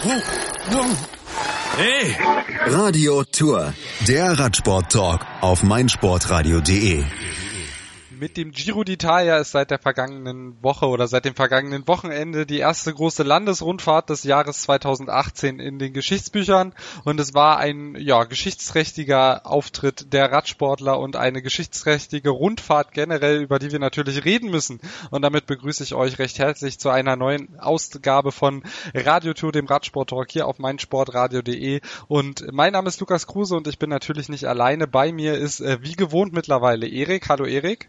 Hey! Radio Tour, der Radsport-Talk auf meinsportradio.de. Mit dem Giro d'Italia ist seit der vergangenen Woche oder seit dem vergangenen Wochenende die erste große Landesrundfahrt des Jahres 2018 in den Geschichtsbüchern und es war ein geschichtsträchtiger Auftritt der Radsportler und eine geschichtsträchtige Rundfahrt generell, über die wir natürlich reden müssen. Und damit begrüße ich euch recht herzlich zu einer neuen Ausgabe von Radio Tour, dem Radsport-Talk hier auf meinsportradio.de. Und mein Name ist Lukas Kruse und ich bin natürlich nicht alleine. Bei mir ist wie gewohnt mittlerweile Erik. Hallo Erik.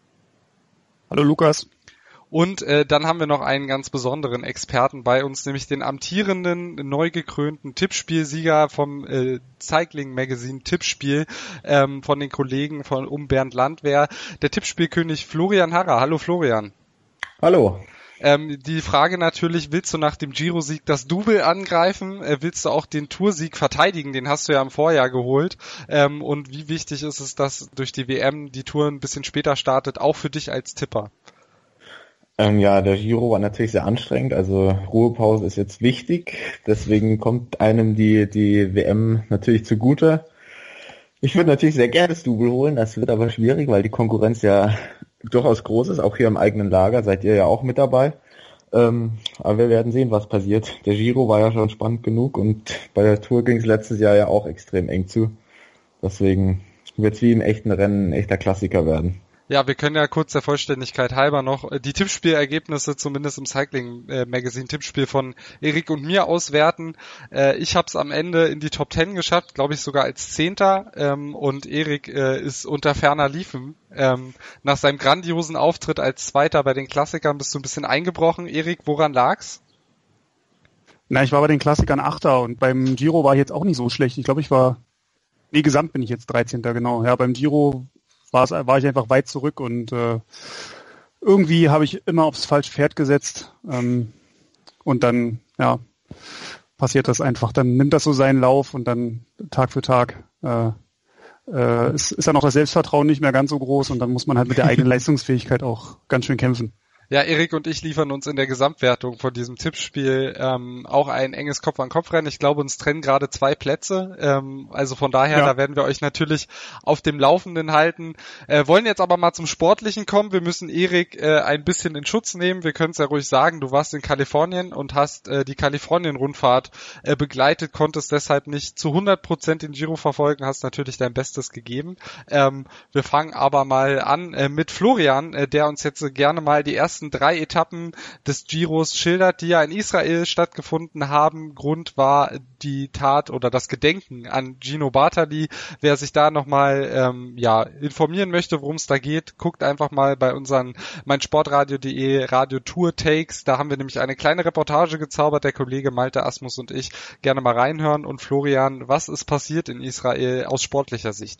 Hallo Lukas. Und dann haben wir noch einen ganz besonderen Experten bei uns, nämlich den amtierenden, neu gekrönten Tippspielsieger vom Cycling Magazine Tippspiel von den Kollegen um Bernd Landwehr, der Tippspielkönig Florian Harrer. Hallo Florian. Hallo. Die Frage natürlich, willst du nach dem Giro-Sieg das Double angreifen? Willst du auch den Toursieg verteidigen? Den hast du ja im Vorjahr geholt. Und wie wichtig ist es, dass durch die WM die Tour ein bisschen später startet, auch für dich als Tipper? Der Giro war natürlich sehr anstrengend, also Ruhepause ist jetzt wichtig. Deswegen kommt einem die WM natürlich zugute. Ich würde natürlich sehr gerne das Double holen, das wird aber schwierig, weil die Konkurrenz ja durchaus groß ist, auch hier im eigenen Lager, seid ihr ja auch mit dabei. Aber wir werden sehen, was passiert. Der Giro war ja schon spannend genug und bei der Tour ging es letztes Jahr ja auch extrem eng zu. Deswegen wird es wie im echten Rennen ein echter Klassiker werden. Ja, wir können ja kurz der Vollständigkeit halber noch die Tippspielergebnisse, zumindest im Cycling Magazine Tippspiel von Erik und mir auswerten. Ich habe es am Ende in die Top 10 geschafft, glaube ich sogar als 10. Und Erik ist unter ferner Liefen. Nach seinem grandiosen Auftritt als Zweiter bei den Klassikern bist du ein bisschen eingebrochen. Erik, woran lag's? Na, ich war bei den Klassikern 8. und beim Giro war ich jetzt auch nicht so schlecht. Ich glaube, gesamt bin ich jetzt 13. genau. Ja, beim Giro war ich einfach weit zurück und irgendwie habe ich immer aufs falsche Pferd gesetzt und dann passiert das einfach. Dann nimmt das so seinen Lauf und dann Tag für Tag ist dann auch das Selbstvertrauen nicht mehr ganz so groß und dann muss man halt mit der eigenen Leistungsfähigkeit auch ganz schön kämpfen. Ja, Erik und ich liefern uns in der Gesamtwertung von diesem Tippspiel auch ein enges Kopf-an-Kopf-Rennen. Ich glaube, uns trennen gerade 2 Plätze. Also von daher, da werden wir euch natürlich auf dem Laufenden halten. Wollen jetzt aber mal zum Sportlichen kommen. Wir müssen Erik ein bisschen in Schutz nehmen. Wir können es ja ruhig sagen, du warst in Kalifornien und hast die Kalifornien-Rundfahrt begleitet, konntest deshalb nicht zu 100% den Giro verfolgen, hast natürlich dein Bestes gegeben. Wir fangen aber mal an mit Florian, der uns jetzt gerne mal die ersten 3 Etappen des Giros schildert, die ja in Israel stattgefunden haben. Grund war die Tat oder das Gedenken an Gino Bartali. Wer sich da nochmal informieren möchte, worum es da geht, guckt einfach mal bei unseren meinsportradio.de Radio Tour Takes. Da haben wir nämlich eine kleine Reportage gezaubert, der Kollege Malte Asmus und ich. Gerne mal reinhören. Und Florian, was ist passiert in Israel aus sportlicher Sicht?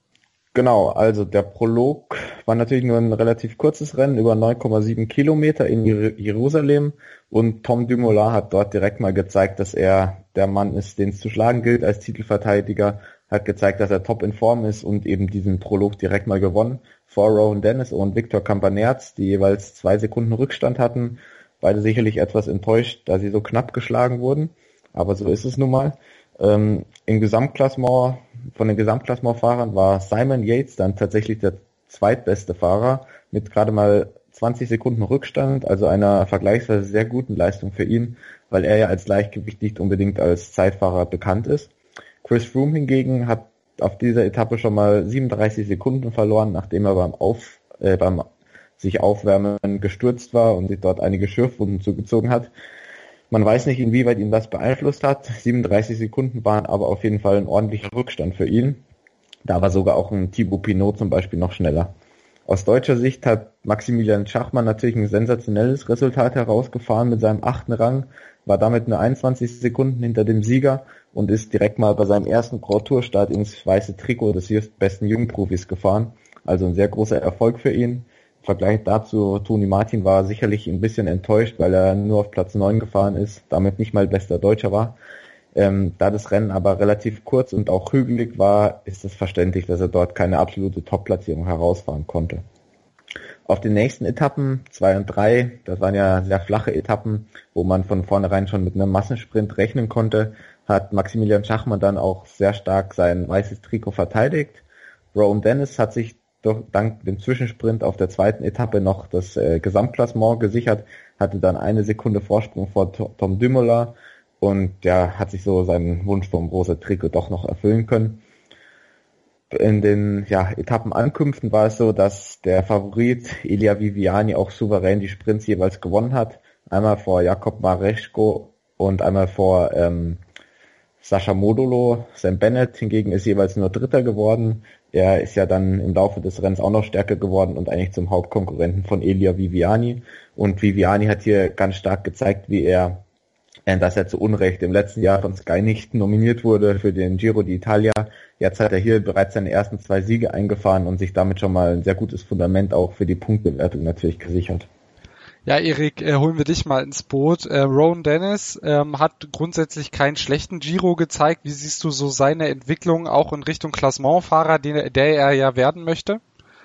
Genau, also der Prolog war natürlich nur ein relativ kurzes Rennen über 9,7 Kilometer in Jerusalem und Tom Dumoulin hat dort direkt mal gezeigt, dass er der Mann ist, den es zu schlagen gilt als Titelverteidiger, hat gezeigt, dass er top in Form ist und eben diesen Prolog direkt mal gewonnen vor Rowan Dennis und Victor Campenerz, die jeweils 2 Sekunden Rückstand hatten. Beide sicherlich etwas enttäuscht, da sie so knapp geschlagen wurden, aber so ist es nun mal. Im Gesamtklassement, von den Gesamtklassementfahrern war Simon Yates dann tatsächlich der zweitbeste Fahrer mit gerade mal 20 Sekunden Rückstand, also einer vergleichsweise sehr guten Leistung für ihn, weil er ja als Leichtgewicht nicht unbedingt als Zeitfahrer bekannt ist. Chris Froome hingegen hat auf dieser Etappe schon mal 37 Sekunden verloren, nachdem er beim sich aufwärmen gestürzt war und sich dort einige Schürfwunden zugezogen hat. Man weiß nicht, inwieweit ihn das beeinflusst hat. 37 Sekunden waren aber auf jeden Fall ein ordentlicher Rückstand für ihn. Da war sogar auch ein Thibaut Pinot zum Beispiel noch schneller. Aus deutscher Sicht hat Maximilian Schachmann natürlich ein sensationelles Resultat herausgefahren mit seinem 8. Rang, war damit nur 21 Sekunden hinter dem Sieger und ist direkt mal bei seinem ersten Grand Tour Start ins weiße Trikot des besten Jungprofis gefahren. Also ein sehr großer Erfolg für ihn. Im Vergleich dazu, Toni Martin war sicherlich ein bisschen enttäuscht, weil er nur auf Platz 9 gefahren ist, damit nicht mal bester Deutscher war. Da das Rennen aber relativ kurz und auch hügelig war, ist es verständlich, dass er dort keine absolute Top-Platzierung herausfahren konnte. Auf den nächsten Etappen, 2 und 3, das waren ja sehr flache Etappen, wo man von vornherein schon mit einem Massensprint rechnen konnte, hat Maximilian Schachmann dann auch sehr stark sein weißes Trikot verteidigt. Rowan Dennis hat sich dank dem Zwischensprint auf der zweiten Etappe noch das Gesamtklassement gesichert, hatte dann 1 Sekunde Vorsprung vor Tom Dumoulin und der hat sich so seinen Wunsch vom rosa Trikot doch noch erfüllen können. In den Etappenankünften war es so, dass der Favorit Elia Viviani auch souverän die Sprints jeweils gewonnen hat. Einmal vor Jakob Mareschko und einmal vor Sascha Modolo. Sam Bennett hingegen ist jeweils nur Dritter geworden. Er ist ja dann im Laufe des Rennens auch noch stärker geworden und eigentlich zum Hauptkonkurrenten von Elia Viviani. Und Viviani hat hier ganz stark gezeigt, dass er zu Unrecht im letzten Jahr von Sky nicht nominiert wurde für den Giro d'Italia. Jetzt hat er hier bereits seine ersten 2 Siege eingefahren und sich damit schon mal ein sehr gutes Fundament auch für die Punktewertung natürlich gesichert. Ja, Erik, holen wir dich mal ins Boot. Rowan Dennis hat grundsätzlich keinen schlechten Giro gezeigt. Wie siehst du so seine Entwicklung auch in Richtung Klassementfahrer, der er ja werden möchte?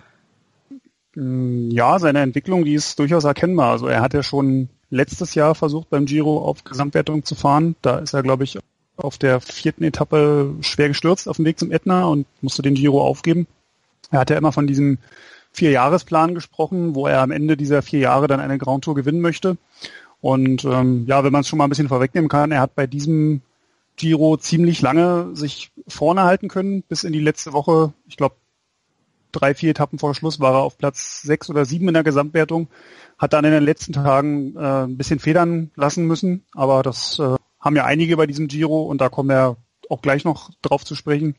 Ja, seine Entwicklung, die ist durchaus erkennbar. Also er hat ja schon letztes Jahr versucht, beim Giro auf Gesamtwertung zu fahren. Da ist er, glaube ich, auf der 4. Etappe schwer gestürzt auf dem Weg zum Ätna und musste den Giro aufgeben. Er hat ja immer von diesem 4-Jahresplan gesprochen, wo er am Ende dieser 4 Jahre dann eine Grand Tour gewinnen möchte. Und wenn man es schon mal ein bisschen vorwegnehmen kann, er hat bei diesem Giro ziemlich lange sich vorne halten können, bis in die letzte Woche. Ich glaube, 3-4 Etappen vor Schluss war er auf Platz 6 oder 7 in der Gesamtwertung. Hat dann in den letzten Tagen ein bisschen federn lassen müssen, aber das haben ja einige bei diesem Giro und da kommen wir auch gleich noch drauf zu sprechen.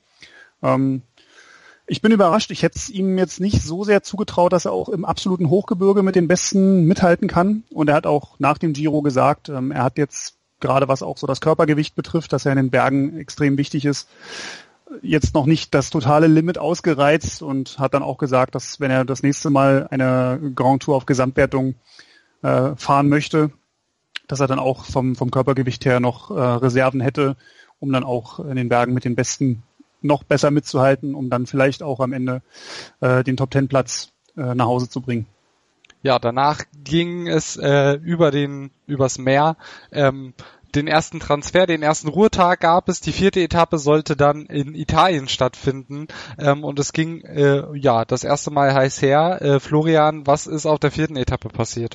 Ich bin überrascht, ich hätte es ihm jetzt nicht so sehr zugetraut, dass er auch im absoluten Hochgebirge mit den Besten mithalten kann. Und er hat auch nach dem Giro gesagt, er hat jetzt gerade was auch so das Körpergewicht betrifft, dass er in den Bergen extrem wichtig ist, jetzt noch nicht das totale Limit ausgereizt und hat dann auch gesagt, dass wenn er das nächste Mal eine Grand Tour auf Gesamtwertung fahren möchte, dass er dann auch vom Körpergewicht her noch Reserven hätte, um dann auch in den Bergen mit den Besten noch besser mitzuhalten, um dann vielleicht auch am Ende den Top-10-Platz nach Hause zu bringen. Ja, danach ging es übers Meer. Den ersten Transfer, den ersten Ruhetag gab es. Die 4. Etappe sollte dann in Italien stattfinden. Und es ging das erste Mal heiß her. Florian, was ist auf der 4. Etappe passiert?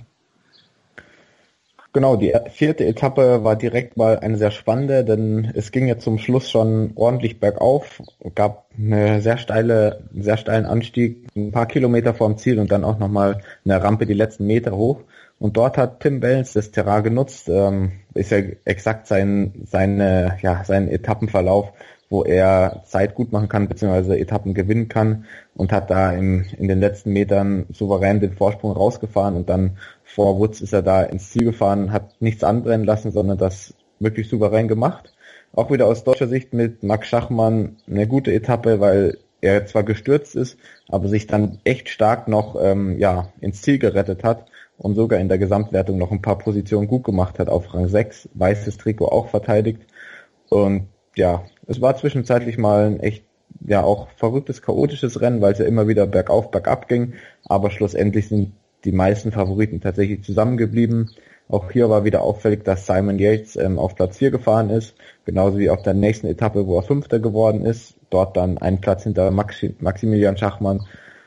Genau, die 4. Etappe war direkt mal eine sehr spannende, denn es ging ja zum Schluss schon ordentlich bergauf, gab einen sehr steilen Anstieg, ein paar Kilometer vorm Ziel und dann auch nochmal eine Rampe die letzten Meter hoch. Und dort hat Tim Wellens das Terrain genutzt, ist ja exakt sein Etappenverlauf, wo er Zeit gut machen kann, beziehungsweise Etappen gewinnen kann und hat da in den letzten Metern souverän den Vorsprung rausgefahren und dann vor Woods ist er da ins Ziel gefahren, hat nichts anbrennen lassen, sondern das wirklich souverän gemacht. Auch wieder aus deutscher Sicht mit Max Schachmann eine gute Etappe, weil er zwar gestürzt ist, aber sich dann echt stark noch ins Ziel gerettet hat und sogar in der Gesamtwertung noch ein paar Positionen gut gemacht hat auf Rang 6, weißes Trikot auch verteidigt. Und ja, es war zwischenzeitlich mal ein echt auch verrücktes, chaotisches Rennen, weil es ja immer wieder bergauf, bergab ging, aber schlussendlich sind die meisten Favoriten tatsächlich zusammengeblieben. Auch hier war wieder auffällig, dass Simon Yates auf Platz 4 gefahren ist, genauso wie auf der nächsten Etappe, wo er 5. geworden ist, dort dann einen Platz hinter Maximilian Schachmann.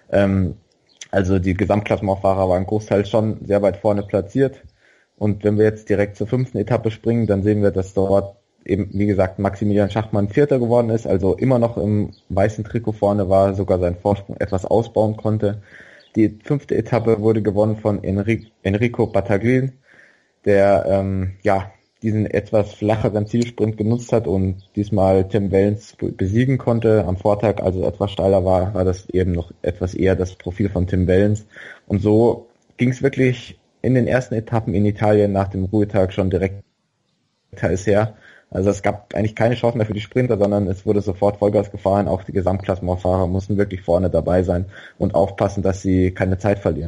Also die Gesamtklassementfahrer waren großteils schon sehr weit vorne platziert. Und wenn wir jetzt direkt zur 5. Etappe springen, dann sehen wir, dass dort eben, wie gesagt, Maximilian Schachmann 4. geworden ist, also immer noch im weißen Trikot vorne war, sogar seinen Vorsprung etwas ausbauen konnte. Die 5. Etappe wurde gewonnen von Enrico Battaglin, der diesen etwas flacheren Zielsprint genutzt hat und diesmal Tim Wellens besiegen konnte. Am Vortag, also etwas steiler war das eben noch etwas eher das Profil von Tim Wellens. Und so ging es wirklich in den ersten Etappen in Italien nach dem Ruhetag schon direkt heiß her. Also es gab eigentlich keine Chance mehr für die Sprinter, sondern es wurde sofort Vollgas gefahren. Auch die Gesamtklassementfahrer mussten wirklich vorne dabei sein und aufpassen, dass sie keine Zeit verlieren.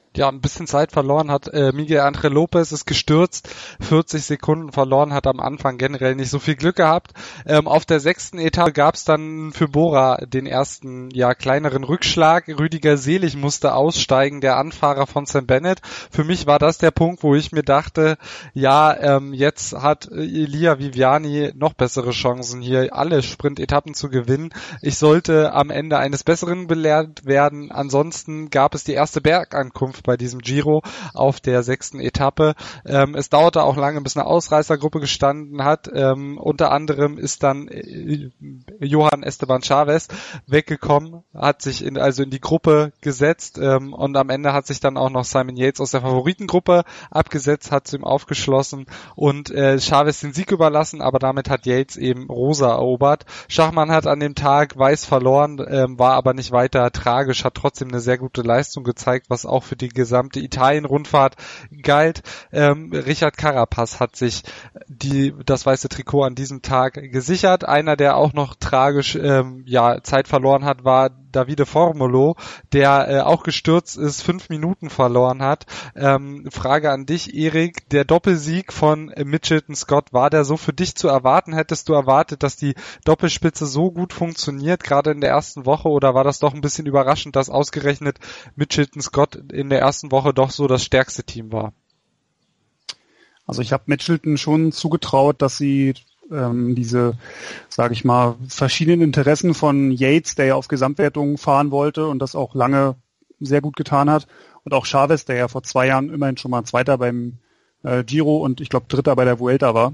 Ja, ein bisschen Zeit verloren hat. Miguel Ángel López ist gestürzt, 40 Sekunden verloren, hat am Anfang generell nicht so viel Glück gehabt. Auf der 6. Etappe gab es dann für Bora den ersten, kleineren Rückschlag. Rüdiger Selig musste aussteigen, der Anfahrer von Sam Bennett. Für mich war das der Punkt, wo ich mir dachte, jetzt hat Elia Viviani noch bessere Chancen, hier alle Sprintetappen zu gewinnen. Ich sollte am Ende eines Besseren belehrt werden. Ansonsten gab es die erste Bergankunft bei diesem Giro auf der 6. Etappe. Es dauerte auch lange, bis eine Ausreißergruppe gestanden hat. Unter anderem ist dann Johann Esteban Chaves weggekommen, hat sich in die Gruppe gesetzt und am Ende hat sich dann auch noch Simon Yates aus der Favoritengruppe abgesetzt, hat zu ihm aufgeschlossen und Chaves den Sieg überlassen, aber damit hat Yates eben rosa erobert. Schachmann hat an dem Tag weiß verloren, war aber nicht weiter tragisch, hat trotzdem eine sehr gute Leistung gezeigt, was auch für die gesamte Italien-Rundfahrt galt. Richard Carapaz hat sich das weiße Trikot an diesem Tag gesichert. Einer, der auch noch tragisch Zeit verloren hat, war Davide Formolo, der auch gestürzt ist, 5 Minuten verloren hat. Frage an dich, Erik, der Doppelsieg von Mitchelton Scott, war der so für dich zu erwarten? Hättest du erwartet, dass die Doppelspitze so gut funktioniert, gerade in der ersten Woche, oder war das doch ein bisschen überraschend, dass ausgerechnet Mitchelton Scott in der ersten Woche doch so das stärkste Team war? Also ich habe Mitchelton schon zugetraut, dass sie diese, sage ich mal, verschiedenen Interessen von Yates, der ja auf Gesamtwertung fahren wollte und das auch lange sehr gut getan hat, und auch Chaves, der ja vor 2 Jahren immerhin schon mal Zweiter beim Giro und ich glaube Dritter bei der Vuelta war,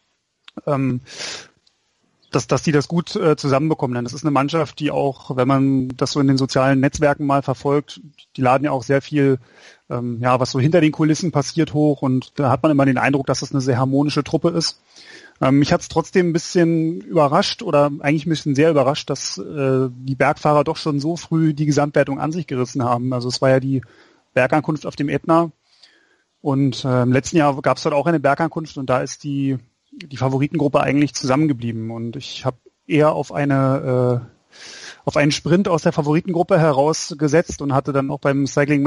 dass die das gut zusammenbekommen. Denn das ist eine Mannschaft, die auch, wenn man das so in den sozialen Netzwerken mal verfolgt, die laden ja auch sehr viel, was so hinter den Kulissen passiert, hoch, und da hat man immer den Eindruck, dass das eine sehr harmonische Truppe ist. Mich hat es trotzdem ein bisschen überrascht, oder eigentlich ein bisschen sehr überrascht, dass die Bergfahrer doch schon so früh die Gesamtwertung an sich gerissen haben. Also es war ja die Bergankunft auf dem Ätna, und im letzten Jahr gab es dort auch eine Bergankunft, und da ist die Favoritengruppe eigentlich zusammengeblieben, und ich habe eher auf einen Sprint aus der Favoritengruppe herausgesetzt und hatte dann auch beim Cycling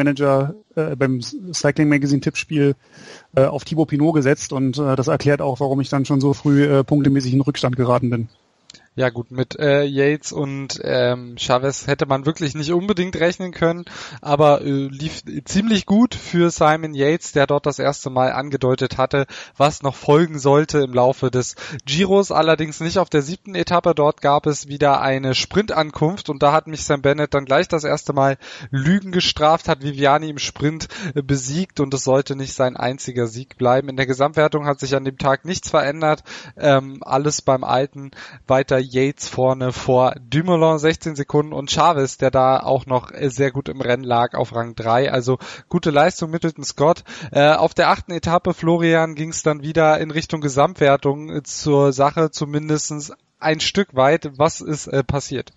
Magazine Tippspiel auf Thibaut Pinot gesetzt, und das erklärt auch, warum ich dann schon so früh punktemäßig in Rückstand geraten bin. Ja gut, mit Yates und Chaves hätte man wirklich nicht unbedingt rechnen können, aber lief ziemlich gut für Simon Yates, der dort das erste Mal angedeutet hatte, was noch folgen sollte im Laufe des Giros, allerdings nicht auf der 7. Etappe. Dort gab es wieder eine Sprintankunft, und da hat mich Sam Bennett dann gleich das erste Mal Lügen gestraft, hat Viviani im Sprint besiegt, und es sollte nicht sein einziger Sieg bleiben. In der Gesamtwertung hat sich an dem Tag nichts verändert, alles beim Alten, weiter Yates vorne vor Dumoulin 16 Sekunden und Chaves, der da auch noch sehr gut im Rennen lag, auf Rang 3. Also gute Leistung Mitchelton Scott. Auf der 8. Etappe, Florian, ging es dann wieder in Richtung Gesamtwertung zur Sache, zumindest ein Stück weit. Was ist passiert?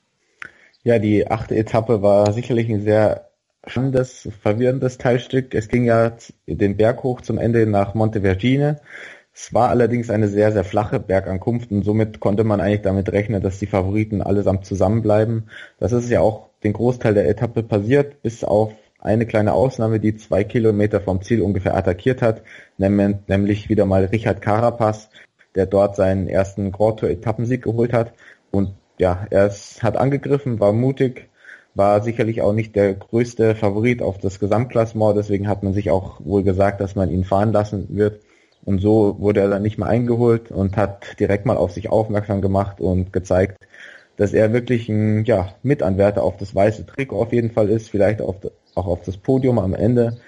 Ja, die 8. Etappe war sicherlich ein sehr spannendes, verwirrendes Teilstück. Es ging ja den Berg hoch zum Ende nach Montevergine. Es war allerdings eine sehr, sehr flache Bergankunft, und somit konnte man eigentlich damit rechnen, dass die Favoriten allesamt zusammenbleiben. Das ist ja auch den Großteil der Etappe passiert, bis auf eine kleine Ausnahme, die 2 Kilometer vom Ziel ungefähr attackiert hat, nämlich wieder mal Richard Carapaz, der dort seinen ersten Grand Tour Etappensieg geholt hat. Und ja, er hat angegriffen, war mutig, war sicherlich auch nicht der größte Favorit auf das Gesamtklassement, deswegen hat man sich auch wohl gesagt, dass man ihn fahren lassen wird. Und so wurde er dann nicht mehr eingeholt und hat direkt mal auf sich aufmerksam gemacht und gezeigt, dass er wirklich ein Mitanwärter auf das weiße Trikot auf jeden Fall ist, vielleicht auch auf das Podium am Ende.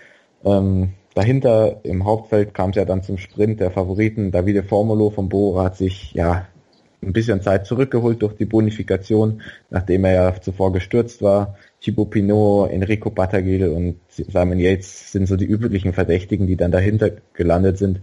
Dahinter im Hauptfeld kam es ja dann zum Sprint der Favoriten. Davide Formolo von Bora hat sich ein bisschen Zeit zurückgeholt durch die Bonifikation, nachdem er ja zuvor gestürzt war. Thibaut Pinot, Enrico Battagil und Simon Yates sind so die üblichen Verdächtigen, die dann dahinter gelandet sind.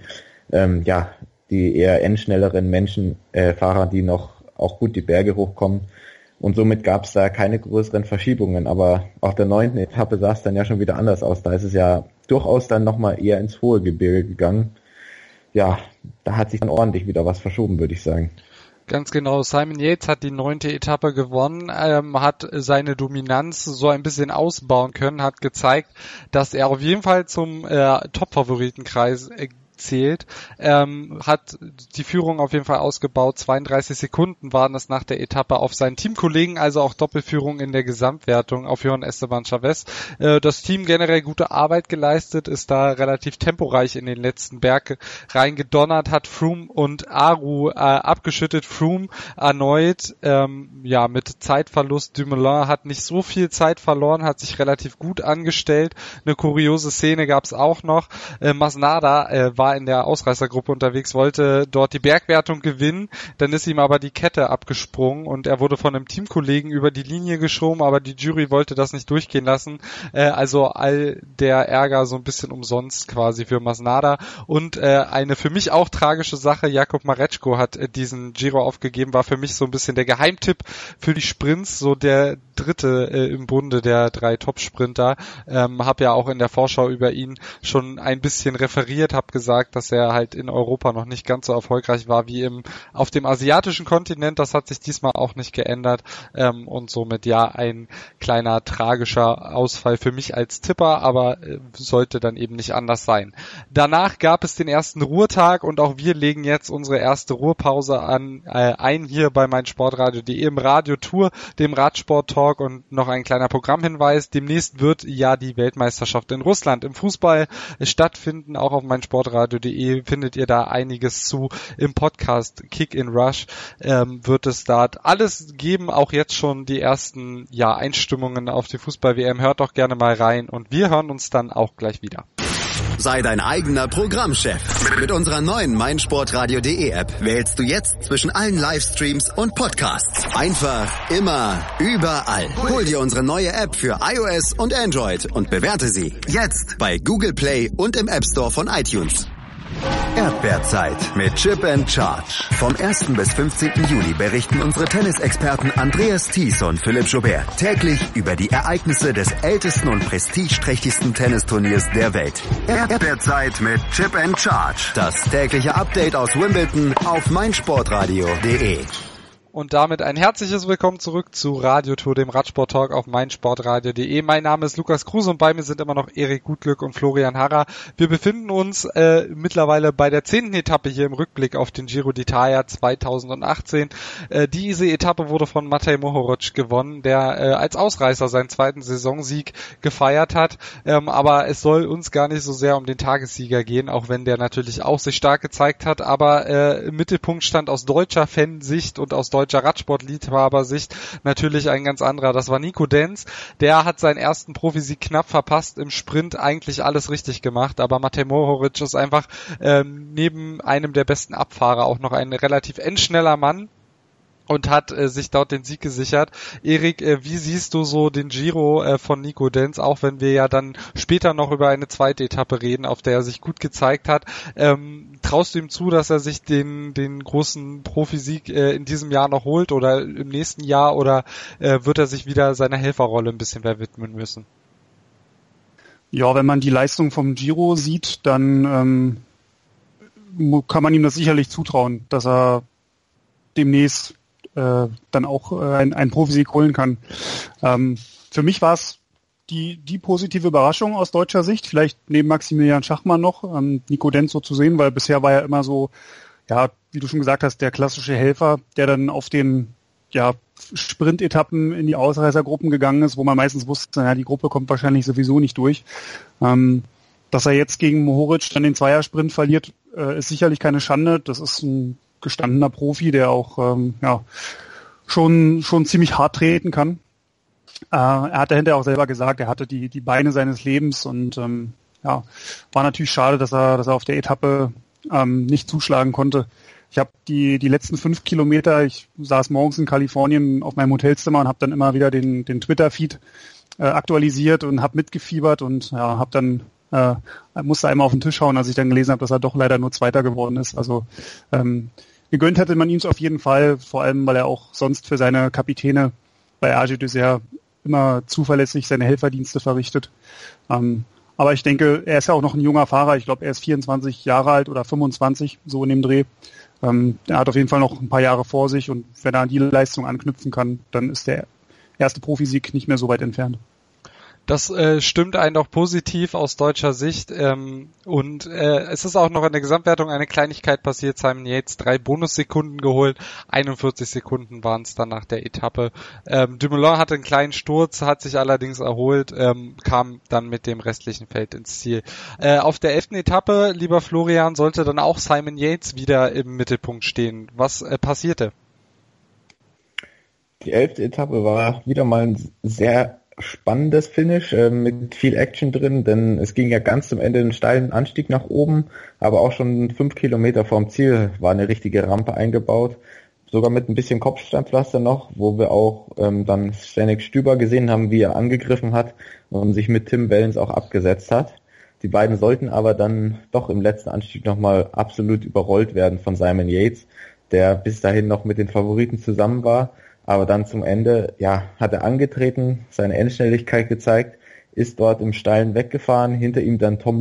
Die eher endschnelleren Fahrer, die noch auch gut die Berge hochkommen. Und somit gab es da keine größeren Verschiebungen. Aber auf der 9. Etappe sah es dann ja schon wieder anders aus. Da ist es ja durchaus dann nochmal eher ins hohe Gebirge gegangen. Ja, da hat sich dann ordentlich wieder was verschoben, würde ich sagen. Ganz genau. Simon Yates hat die 9. Etappe gewonnen, hat seine Dominanz so ein bisschen ausbauen können, hat gezeigt, dass er auf jeden Fall zum Top-Favoritenkreis zählt, hat die Führung auf jeden Fall ausgebaut. 32 Sekunden waren es nach der Etappe auf seinen Teamkollegen, also auch Doppelführung in der Gesamtwertung auf Johan Esteban Chavez. Das Team generell gute Arbeit geleistet, ist da relativ temporeich in den letzten Berg reingedonnert, hat Froome und Aru abgeschüttet. Froome erneut mit Zeitverlust. Dumoulin hat nicht so viel Zeit verloren, hat sich relativ gut angestellt. Eine kuriose Szene gab es auch noch. Masnada war in der Ausreißergruppe unterwegs, wollte dort die Bergwertung gewinnen, dann ist ihm aber die Kette abgesprungen und er wurde von einem Teamkollegen über die Linie geschoben, aber die Jury wollte das nicht durchgehen lassen, also all der Ärger so ein bisschen umsonst quasi für Masnada. Und eine für mich auch tragische Sache, Jakub Mareczko hat diesen Giro aufgegeben, war für mich so ein bisschen der Geheimtipp für die Sprints, so der dritte im Bunde der 3 Top-Sprinter, habe ja auch in der Vorschau über ihn schon ein bisschen referiert, habe gesagt, dass er halt in Europa noch nicht ganz so erfolgreich war wie auf dem asiatischen Kontinent. Das hat sich diesmal auch nicht geändert und somit ja ein kleiner tragischer Ausfall für mich als Tipper, aber sollte dann eben nicht anders sein. Danach gab es den ersten Ruhetag und auch wir legen jetzt unsere erste Ruhepause ein hier bei meinsportradio.de im Radio-Tour, dem Radsport-Talk, und noch ein kleiner Programmhinweis. Demnächst wird ja die Weltmeisterschaft in Russland im Fußball stattfinden, auch auf meinsportradio.de findet ihr da einiges zu. Im Podcast Kick in Rush wird es da alles geben, auch jetzt schon die ersten Einstimmungen auf die Fußball-WM. Hört doch gerne mal rein und wir hören uns dann auch gleich wieder. Sei dein eigener Programmchef. Mit unserer neuen meinsportradio.de App wählst du jetzt zwischen allen Livestreams und Podcasts. Einfach, immer, überall. Hol dir unsere neue App für iOS und Android und bewerte sie jetzt bei Google Play und im App Store von iTunes. Erdbeerzeit mit Chip and Charge. Vom 1. bis 15. Juli berichten unsere Tennisexperten Andreas Thies und Philipp Joubert täglich über die Ereignisse des ältesten und prestigeträchtigsten Tennisturniers der Welt. Erdbeerzeit mit Chip and Charge. Das tägliche Update aus Wimbledon auf meinsportradio.de. Und damit ein herzliches Willkommen zurück zu Radio-Tour, dem Radsport-Talk auf meinsportradio.de. Mein Name ist Lukas Kruse und bei mir sind immer noch Erik Gutglück und Florian Harrer. Wir befinden uns mittlerweile bei der 10. Etappe hier im Rückblick auf den Giro d'Italia 2018. Diese Etappe wurde von Matej Mohoric gewonnen, der als Ausreißer seinen 2. Saisonsieg gefeiert hat. Aber es soll uns gar nicht so sehr um den Tagessieger gehen, auch wenn der natürlich auch sich stark gezeigt hat. Aber im Mittelpunkt stand aus deutscher Fansicht und aus deutscher Radsportliebhaber-Sicht natürlich ein ganz anderer. Das war Nico Denz. Der hat seinen ersten Profisieg knapp verpasst, im Sprint eigentlich alles richtig gemacht, aber Matej Mohoric ist einfach neben einem der besten Abfahrer auch noch ein relativ endschneller Mann und hat sich dort den Sieg gesichert. Erik, wie siehst du so den Giro von Nico Denz, auch wenn wir ja dann später noch über eine zweite Etappe reden, auf der er sich gut gezeigt hat? Traust du ihm zu, dass er sich den großen Profisieg in diesem Jahr noch holt oder im nächsten Jahr, oder wird er sich wieder seiner Helferrolle ein bisschen mehr widmen müssen? Ja, wenn man die Leistung vom Giro sieht, dann kann man ihm das sicherlich zutrauen, dass er demnächst dann auch ein Profisieg holen kann. Für mich war es die positive Überraschung aus deutscher Sicht, vielleicht neben Maximilian Schachmann noch, Nico Denz so zu sehen, weil bisher war er immer so, ja, wie du schon gesagt hast, der klassische Helfer, der dann auf den Sprintetappen in die Ausreißergruppen gegangen ist, wo man meistens wusste, naja, die Gruppe kommt wahrscheinlich sowieso nicht durch. Dass er jetzt gegen Mohoric dann den Zweiersprint verliert, ist sicherlich keine Schande. Das ist ein gestandener Profi, der auch schon ziemlich hart treten kann. Er hat dahinter auch selber gesagt, er hatte die Beine seines Lebens und war natürlich schade, dass er auf der Etappe nicht zuschlagen konnte. Ich habe die letzten 5 Kilometer, ich saß morgens in Kalifornien auf meinem Hotelzimmer und habe dann immer wieder den Twitter-Feed aktualisiert und habe mitgefiebert und habe dann musste einmal auf den Tisch hauen, als ich dann gelesen habe, dass er doch leider nur Zweiter geworden ist. Also gegönnt hätte man ihm es auf jeden Fall, vor allem, weil er auch sonst für seine Kapitäne bei AG Dessert immer zuverlässig seine Helferdienste verrichtet. Aber ich denke, er ist ja auch noch ein junger Fahrer. Ich glaube, er ist 24 Jahre alt oder 25, so in dem Dreh. Er hat auf jeden Fall noch ein paar Jahre vor sich und wenn er an die Leistung anknüpfen kann, dann ist der erste Profisieg nicht mehr so weit entfernt. Das stimmt einen auch positiv aus deutscher Sicht und es ist auch noch in der Gesamtwertung eine Kleinigkeit passiert. Simon Yates 3 Bonussekunden geholt, 41 Sekunden waren es dann nach der Etappe. Dumoulin hatte einen kleinen Sturz, hat sich allerdings erholt, kam dann mit dem restlichen Feld ins Ziel. Auf der 11. Etappe, lieber Florian, sollte dann auch Simon Yates wieder im Mittelpunkt stehen. Was passierte? Die 11. Etappe war wieder mal ein sehr spannendes Finish mit viel Action drin, denn es ging ja ganz zum Ende einen steilen Anstieg nach oben, aber auch schon 5 Kilometer vorm Ziel war eine richtige Rampe eingebaut, sogar mit ein bisschen Kopfsteinpflaster noch, wo wir auch dann Zdeněk Štýbar gesehen haben, wie er angegriffen hat und sich mit Tim Wellens auch abgesetzt hat. Die beiden sollten aber dann doch im letzten Anstieg nochmal absolut überrollt werden von Simon Yates, der bis dahin noch mit den Favoriten zusammen war. Aber dann zum Ende, hat er angetreten, seine Endschnelligkeit gezeigt, ist dort im Steilen weggefahren, hinter ihm dann Tom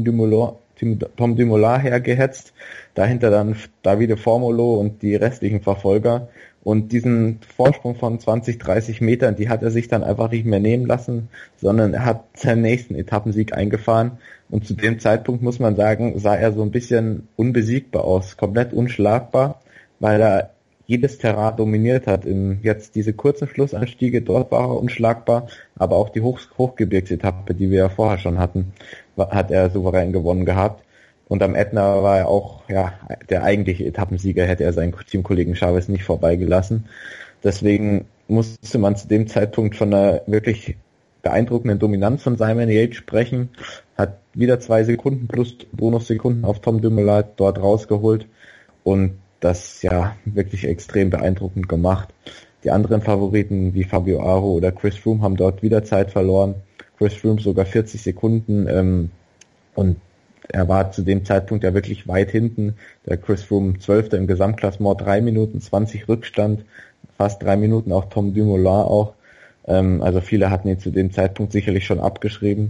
Dumoulin hergehetzt, dahinter dann Davide Formolo und die restlichen Verfolger. Und diesen Vorsprung von 20, 30 Metern, die hat er sich dann einfach nicht mehr nehmen lassen, sondern er hat seinen nächsten Etappensieg eingefahren. Und zu dem Zeitpunkt, muss man sagen, sah er so ein bisschen unbesiegbar aus, komplett unschlagbar, weil er jedes Terrain dominiert hat. Jetzt diese kurzen Schlussanstiege, dort war er unschlagbar, aber auch die Hochgebirgsetappe, die wir ja vorher schon hatten, hat er souverän gewonnen gehabt. Und am Ätna war er auch der eigentliche Etappensieger, hätte er seinen Teamkollegen Chavez nicht vorbeigelassen. Deswegen musste man zu dem Zeitpunkt von einer wirklich beeindruckenden Dominanz von Simon Yates sprechen, hat wieder 2 Sekunden plus Bonussekunden auf Tom Dumoulin dort rausgeholt und das wirklich extrem beeindruckend gemacht. Die anderen Favoriten wie Fabio Aru oder Chris Froome haben dort wieder Zeit verloren. Chris Froome sogar 40 Sekunden und er war zu dem Zeitpunkt ja wirklich weit hinten. Der Chris Froome 12. im Gesamtklassement, 3 Minuten 20 Rückstand, fast 3 Minuten auch Tom Dumoulin auch. Also viele hatten ihn zu dem Zeitpunkt sicherlich schon abgeschrieben.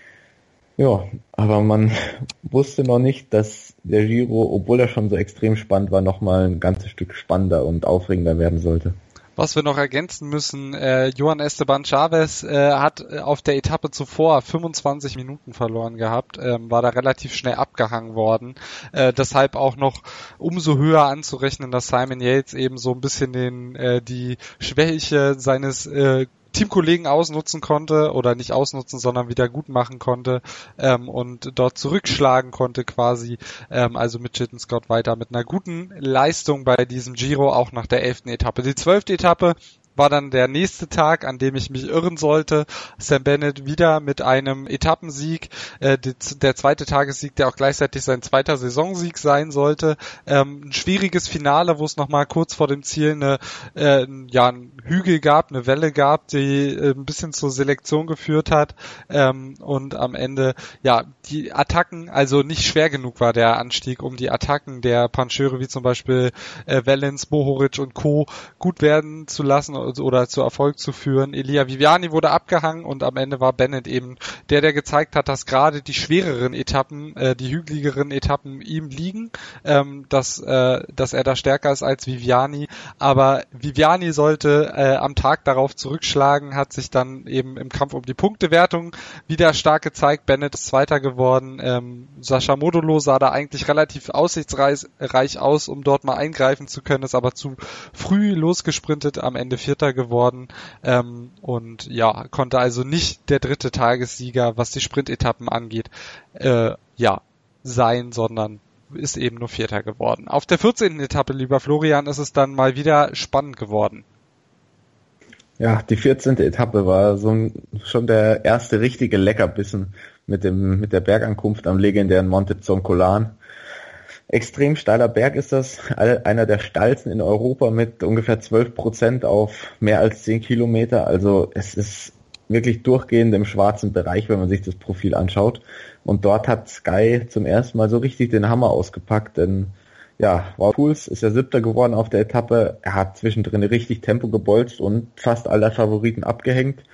Ja, aber man wusste noch nicht, dass der Giro, obwohl er schon so extrem spannend war, nochmal ein ganzes Stück spannender und aufregender werden sollte. Was wir noch ergänzen müssen, Johan Esteban Chavez hat auf der Etappe zuvor 25 Minuten verloren gehabt, war da relativ schnell abgehangen worden. Deshalb auch noch umso höher anzurechnen, dass Simon Yates eben so ein bisschen die Schwäche seines Teamkollegen ausnutzen konnte oder nicht ausnutzen, sondern wieder gut machen konnte und dort zurückschlagen konnte quasi. Also Mitchelton Scott weiter mit einer guten Leistung bei diesem Giro, auch nach der 11. Etappe. Die 12. Etappe war dann der nächste Tag, an dem ich mich irren sollte. Sam Bennett wieder mit einem Etappensieg, der zweite Tagessieg, der auch gleichzeitig sein zweiter Saisonsieg sein sollte. Ein schwieriges Finale, wo es nochmal kurz vor dem Ziel einen Hügel gab, eine Welle gab, die ein bisschen zur Selektion geführt hat. Und am Ende, die Attacken, also nicht schwer genug war der Anstieg, um die Attacken der Pancheure wie zum Beispiel Wellens, Mohoric und Co. gut werden zu lassen oder zu Erfolg zu führen. Elia Viviani wurde abgehangen und am Ende war Bennett eben der gezeigt hat, dass gerade die schwereren Etappen, die hügeligeren Etappen ihm liegen, dass er da stärker ist als Viviani. Aber Viviani sollte am Tag darauf zurückschlagen, hat sich dann eben im Kampf um die Punktewertung wieder stark gezeigt. Bennett ist Zweiter geworden. Sascha Modolo sah da eigentlich relativ aussichtsreich aus, um dort mal eingreifen zu können, ist aber zu früh losgesprintet, am Ende Vierter geworden und konnte also nicht der dritte Tagessieger, was die Sprintetappen angeht, sein, sondern ist eben nur Vierter geworden. Auf der 14. Etappe, lieber Florian, ist es dann mal wieder spannend geworden. Ja, die 14. Etappe war schon der erste richtige Leckerbissen mit der Bergankunft am legendären Monte Zoncolan. Extrem steiler Berg ist das, einer der steilsten in Europa mit ungefähr 12% auf mehr als 10 Kilometer. Also es ist wirklich durchgehend im schwarzen Bereich, wenn man sich das Profil anschaut. Und dort hat Sky zum ersten Mal so richtig den Hammer ausgepackt, denn Wout Poels ist ja 7. geworden auf der Etappe. Er hat zwischendrin richtig Tempo gebolzt und fast alle Favoriten abgehängt.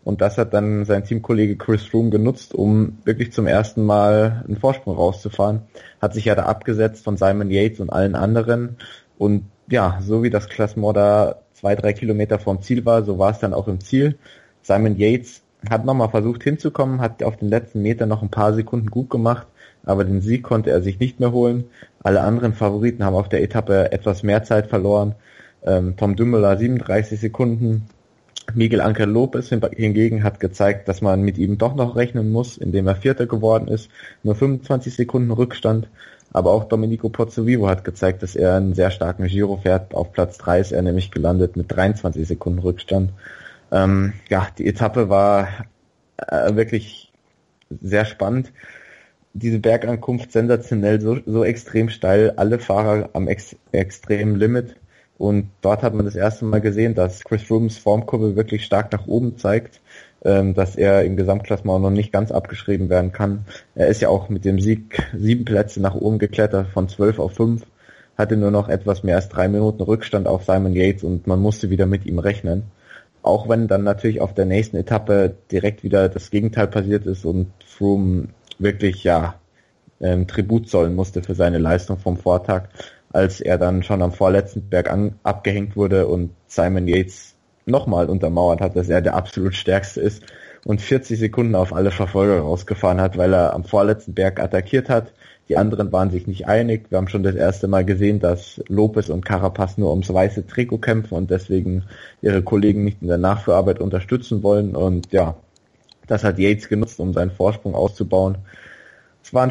Und das hat dann sein Teamkollege Chris Froome genutzt, um wirklich zum ersten Mal einen Vorsprung rauszufahren. Hat sich ja da abgesetzt von Simon Yates und allen anderen. Und ja, so wie das Klassement da 2-3 Kilometer vom Ziel war, so war es dann auch im Ziel. Simon Yates hat nochmal versucht hinzukommen, hat auf den letzten Metern noch ein paar Sekunden gut gemacht, aber den Sieg konnte er sich nicht mehr holen. Alle anderen Favoriten haben auf der Etappe etwas mehr Zeit verloren. Tom Dumoulin 37 Sekunden. Miguel Ángel López hingegen hat gezeigt, dass man mit ihm doch noch rechnen muss, indem er Vierter geworden ist. Nur 25 Sekunden Rückstand. Aber auch Domenico Pozzovivo hat gezeigt, dass er einen sehr starken Giro fährt. Auf Platz 3 ist er nämlich gelandet mit 23 Sekunden Rückstand. Die Etappe war wirklich sehr spannend. Diese Bergankunft sensationell, so extrem steil, alle Fahrer am extremen Limit. Und dort hat man das erste Mal gesehen, dass Chris Froomes Formkurve wirklich stark nach oben zeigt, dass er im Gesamtklassement noch nicht ganz abgeschrieben werden kann. Er ist ja auch mit dem Sieg 7 Plätze nach oben geklettert, von 12 auf 5, hatte nur noch etwas mehr als 3 Minuten Rückstand auf Simon Yates und man musste wieder mit ihm rechnen. Auch wenn dann natürlich auf der nächsten Etappe direkt wieder das Gegenteil passiert ist und Froome wirklich Tribut zollen musste für seine Leistung vom Vortag, als er dann schon am vorletzten Berg abgehängt wurde und Simon Yates nochmal untermauert hat, dass er der absolut Stärkste ist und 40 Sekunden auf alle Verfolger rausgefahren hat, weil er am vorletzten Berg attackiert hat. Die anderen waren sich nicht einig. Wir haben schon das erste Mal gesehen, dass Lopez und Carapaz nur ums weiße Trikot kämpfen und deswegen ihre Kollegen nicht in der Nachführarbeit unterstützen wollen. Und ja, das hat Yates genutzt, um seinen Vorsprung auszubauen. Es war ein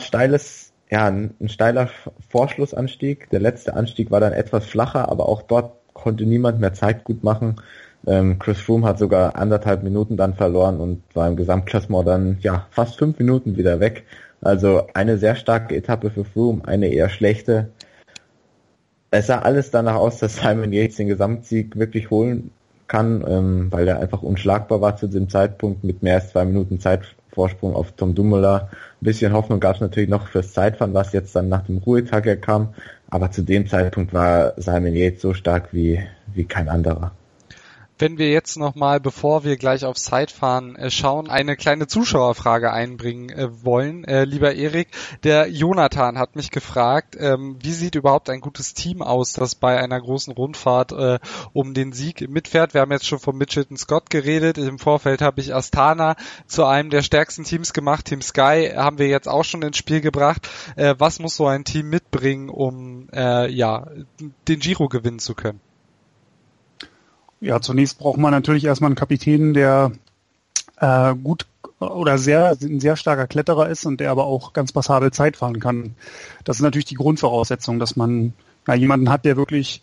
steiler Vorschlussanstieg. Der letzte Anstieg war dann etwas flacher, aber auch dort konnte niemand mehr Zeit gut machen. Chris Froome hat sogar 1,5 Minuten dann verloren und war im Gesamtklassement dann fast 5 Minuten wieder weg. Also eine sehr starke Etappe für Froome, eine eher schlechte. Es sah alles danach aus, dass Simon Yates den Gesamtsieg wirklich holen kann, weil er einfach unschlagbar war zu dem Zeitpunkt mit mehr als 2 Minuten Zeitvorsprung auf Tom Dumoulin. Ein bisschen Hoffnung gab es natürlich noch fürs Zeitfahren, was jetzt dann nach dem Ruhetag kam. Aber zu dem Zeitpunkt war Simon Yates so stark wie kein anderer. Wenn wir jetzt nochmal, bevor wir gleich aufs Zeitfahren schauen, eine kleine Zuschauerfrage einbringen wollen. Lieber Erik, der Jonathan hat mich gefragt, wie sieht überhaupt ein gutes Team aus, das bei einer großen Rundfahrt um den Sieg mitfährt? Wir haben jetzt schon von Mitchelton Scott geredet. Im Vorfeld habe ich Astana zu einem der stärksten Teams gemacht. Team Sky haben wir jetzt auch schon ins Spiel gebracht. Was muss so ein Team mitbringen, um den Giro gewinnen zu können? Ja, zunächst braucht man natürlich erstmal einen Kapitän, der gut oder ein sehr starker Kletterer ist und der aber auch ganz passabel Zeit fahren kann. Das ist natürlich die Grundvoraussetzung, dass man jemanden hat, der wirklich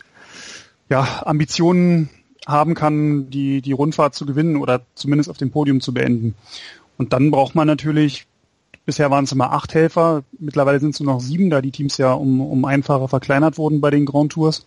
Ambitionen haben kann, die Rundfahrt zu gewinnen oder zumindest auf dem Podium zu beenden. Und dann braucht man natürlich, bisher waren es immer 8 Helfer, mittlerweile sind es nur noch 7, da die Teams ja um einen Fahrer verkleinert wurden bei den Grand Tours.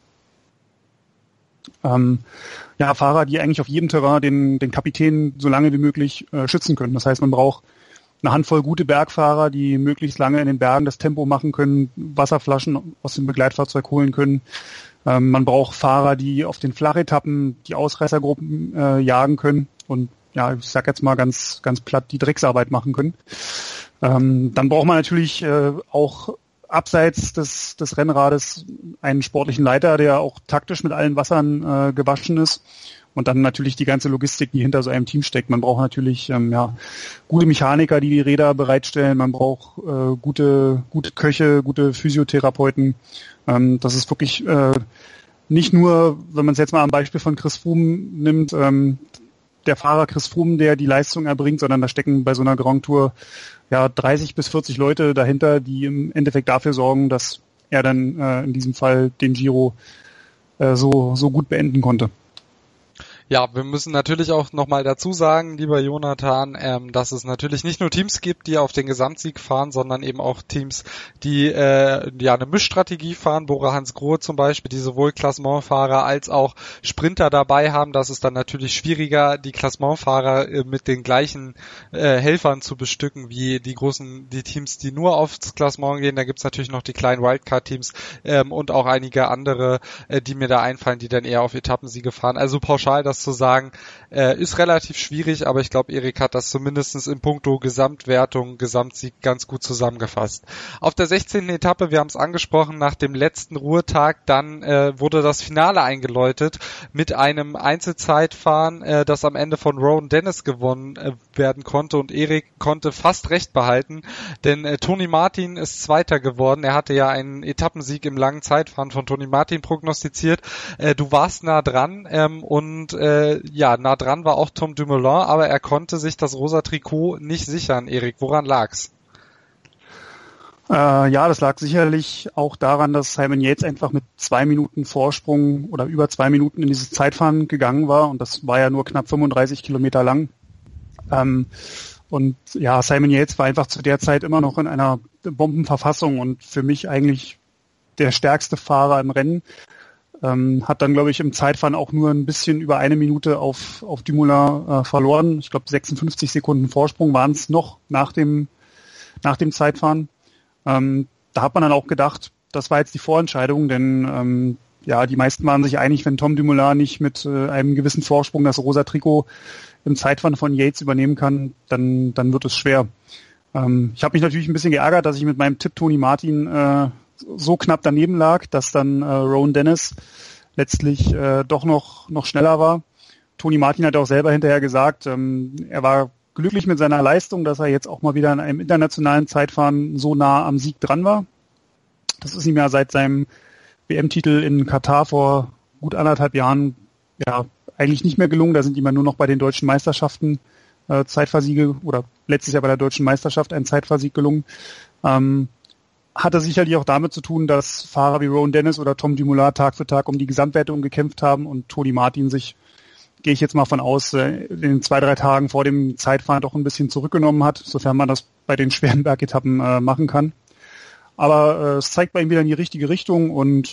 Fahrer, die eigentlich auf jedem Terrain den Kapitän so lange wie möglich schützen können. Das heißt, man braucht eine Handvoll gute Bergfahrer, die möglichst lange in den Bergen das Tempo machen können, Wasserflaschen aus dem Begleitfahrzeug holen können. Man braucht Fahrer, die auf den Flachetappen die Ausreißergruppen jagen können und ich sag jetzt mal ganz platt, die Drecksarbeit machen können. Dann braucht man natürlich auch abseits des Rennrades einen sportlichen Leiter, der auch taktisch mit allen Wassern gewaschen ist. Und dann natürlich die ganze Logistik, die hinter so einem Team steckt. Man braucht natürlich gute Mechaniker, die Räder bereitstellen. Man braucht gute Köche, gute Physiotherapeuten. Das ist wirklich nicht nur, wenn man es jetzt mal am Beispiel von Chris Froome nimmt, der Fahrer Chris Froome, der die Leistung erbringt, sondern da stecken bei so einer Grand Tour 30 bis 40 Leute dahinter, die im Endeffekt dafür sorgen, dass er dann in diesem Fall den Giro so gut beenden konnte. Ja, wir müssen natürlich auch nochmal dazu sagen, lieber Jonathan, dass es natürlich nicht nur Teams gibt, die auf den Gesamtsieg fahren, sondern eben auch Teams, die eine Mischstrategie fahren. Bora Hansgrohe zum Beispiel, die sowohl Klassementfahrer als auch Sprinter dabei haben. Das ist dann natürlich schwieriger, die Klassementfahrer mit den gleichen Helfern zu bestücken wie die Teams, die nur aufs Klassement gehen. Da gibt's natürlich noch die kleinen Wildcard-Teams und auch einige andere, die mir da einfallen, die dann eher auf Etappensiege fahren. Also pauschal das was zu sagen. Ist relativ schwierig, aber ich glaube, Erik hat das zumindest in puncto Gesamtwertung, Gesamtsieg ganz gut zusammengefasst. Auf der 16. Etappe, wir haben es angesprochen, nach dem letzten Ruhetag, dann wurde das Finale eingeläutet mit einem Einzelzeitfahren, das am Ende von Rowan Dennis gewonnen werden konnte, und Erik konnte fast recht behalten, denn Tony Martin ist Zweiter geworden. Er hatte ja einen Etappensieg im langen Zeitfahren von Tony Martin prognostiziert. Du warst nah dran und nah dran war auch Tom Dumoulin, aber er konnte sich das rosa Trikot nicht sichern. Erik, woran lag's? Das lag sicherlich auch daran, dass Simon Yates einfach mit 2 Minuten Vorsprung oder über 2 Minuten in dieses Zeitfahren gegangen war, und das war ja nur knapp 35 Kilometer lang. Simon Yates war einfach zu der Zeit immer noch in einer Bombenverfassung und für mich eigentlich der stärkste Fahrer im Rennen. Hat dann, glaube ich, im Zeitfahren auch nur ein bisschen über 1 Minute auf Dumoulin verloren. Ich glaube, 56 Sekunden Vorsprung waren es noch nach dem Zeitfahren. Da hat man dann auch gedacht, das war jetzt die Vorentscheidung, denn die meisten waren sich einig, wenn Tom Dumoulin nicht mit einem gewissen Vorsprung das rosa Trikot im Zeitfahren von Yates übernehmen kann, dann wird es schwer. Ich habe mich natürlich ein bisschen geärgert, dass ich mit meinem Tipp Tony Martin so knapp daneben lag, dass dann Rowan Dennis letztlich doch noch schneller war. Tony Martin hat auch selber hinterher gesagt, er war glücklich mit seiner Leistung, dass er jetzt auch mal wieder in einem internationalen Zeitfahren so nah am Sieg dran war. Das ist ihm ja seit seinem WM-Titel in Katar vor gut 1,5 Jahren eigentlich nicht mehr gelungen. Da sind ihm ja nur noch bei den deutschen Meisterschaften Zeitfahrsiege oder letztes Jahr bei der deutschen Meisterschaft ein Zeitfahrsieg gelungen. Hatte sicherlich auch damit zu tun, dass Fahrer wie Rowan Dennis oder Tom Dumoulin Tag für Tag um die Gesamtwertung gekämpft haben und Tony Martin sich, gehe ich jetzt mal von aus, in den 2-3 Tagen vor dem Zeitfahren doch ein bisschen zurückgenommen hat, sofern man das bei den schweren Bergetappen machen kann. Aber es zeigt bei ihm wieder in die richtige Richtung und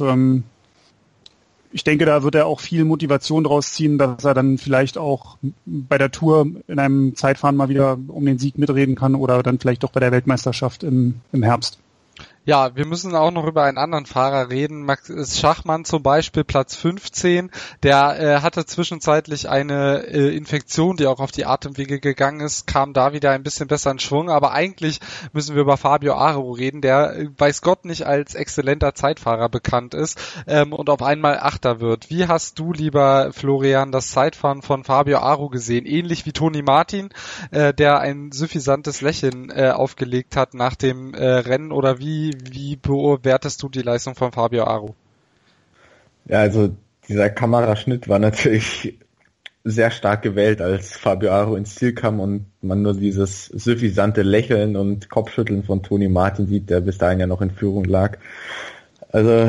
ich denke, da wird er auch viel Motivation draus ziehen, dass er dann vielleicht auch bei der Tour in einem Zeitfahren mal wieder um den Sieg mitreden kann oder dann vielleicht doch bei der Weltmeisterschaft im Herbst. Ja, wir müssen auch noch über einen anderen Fahrer reden. Max Schachmann zum Beispiel, Platz 15. Der hatte zwischenzeitlich eine Infektion, die auch auf die Atemwege gegangen ist, kam da wieder ein bisschen besser in Schwung. Aber eigentlich müssen wir über Fabio Aru reden, der weiß Gott nicht als exzellenter Zeitfahrer bekannt ist und auf einmal Achter wird. Wie hast du, lieber Florian, das Zeitfahren von Fabio Aru gesehen? Ähnlich wie Tony Martin, der ein suffisantes Lächeln aufgelegt hat nach dem Rennen, oder wie bewertest du die Leistung von Fabio Aru? Ja, also dieser Kameraschnitt war natürlich sehr stark gewählt, als Fabio Aru ins Ziel kam und man nur dieses suffisante Lächeln und Kopfschütteln von Tony Martin sieht, der bis dahin ja noch in Führung lag. Also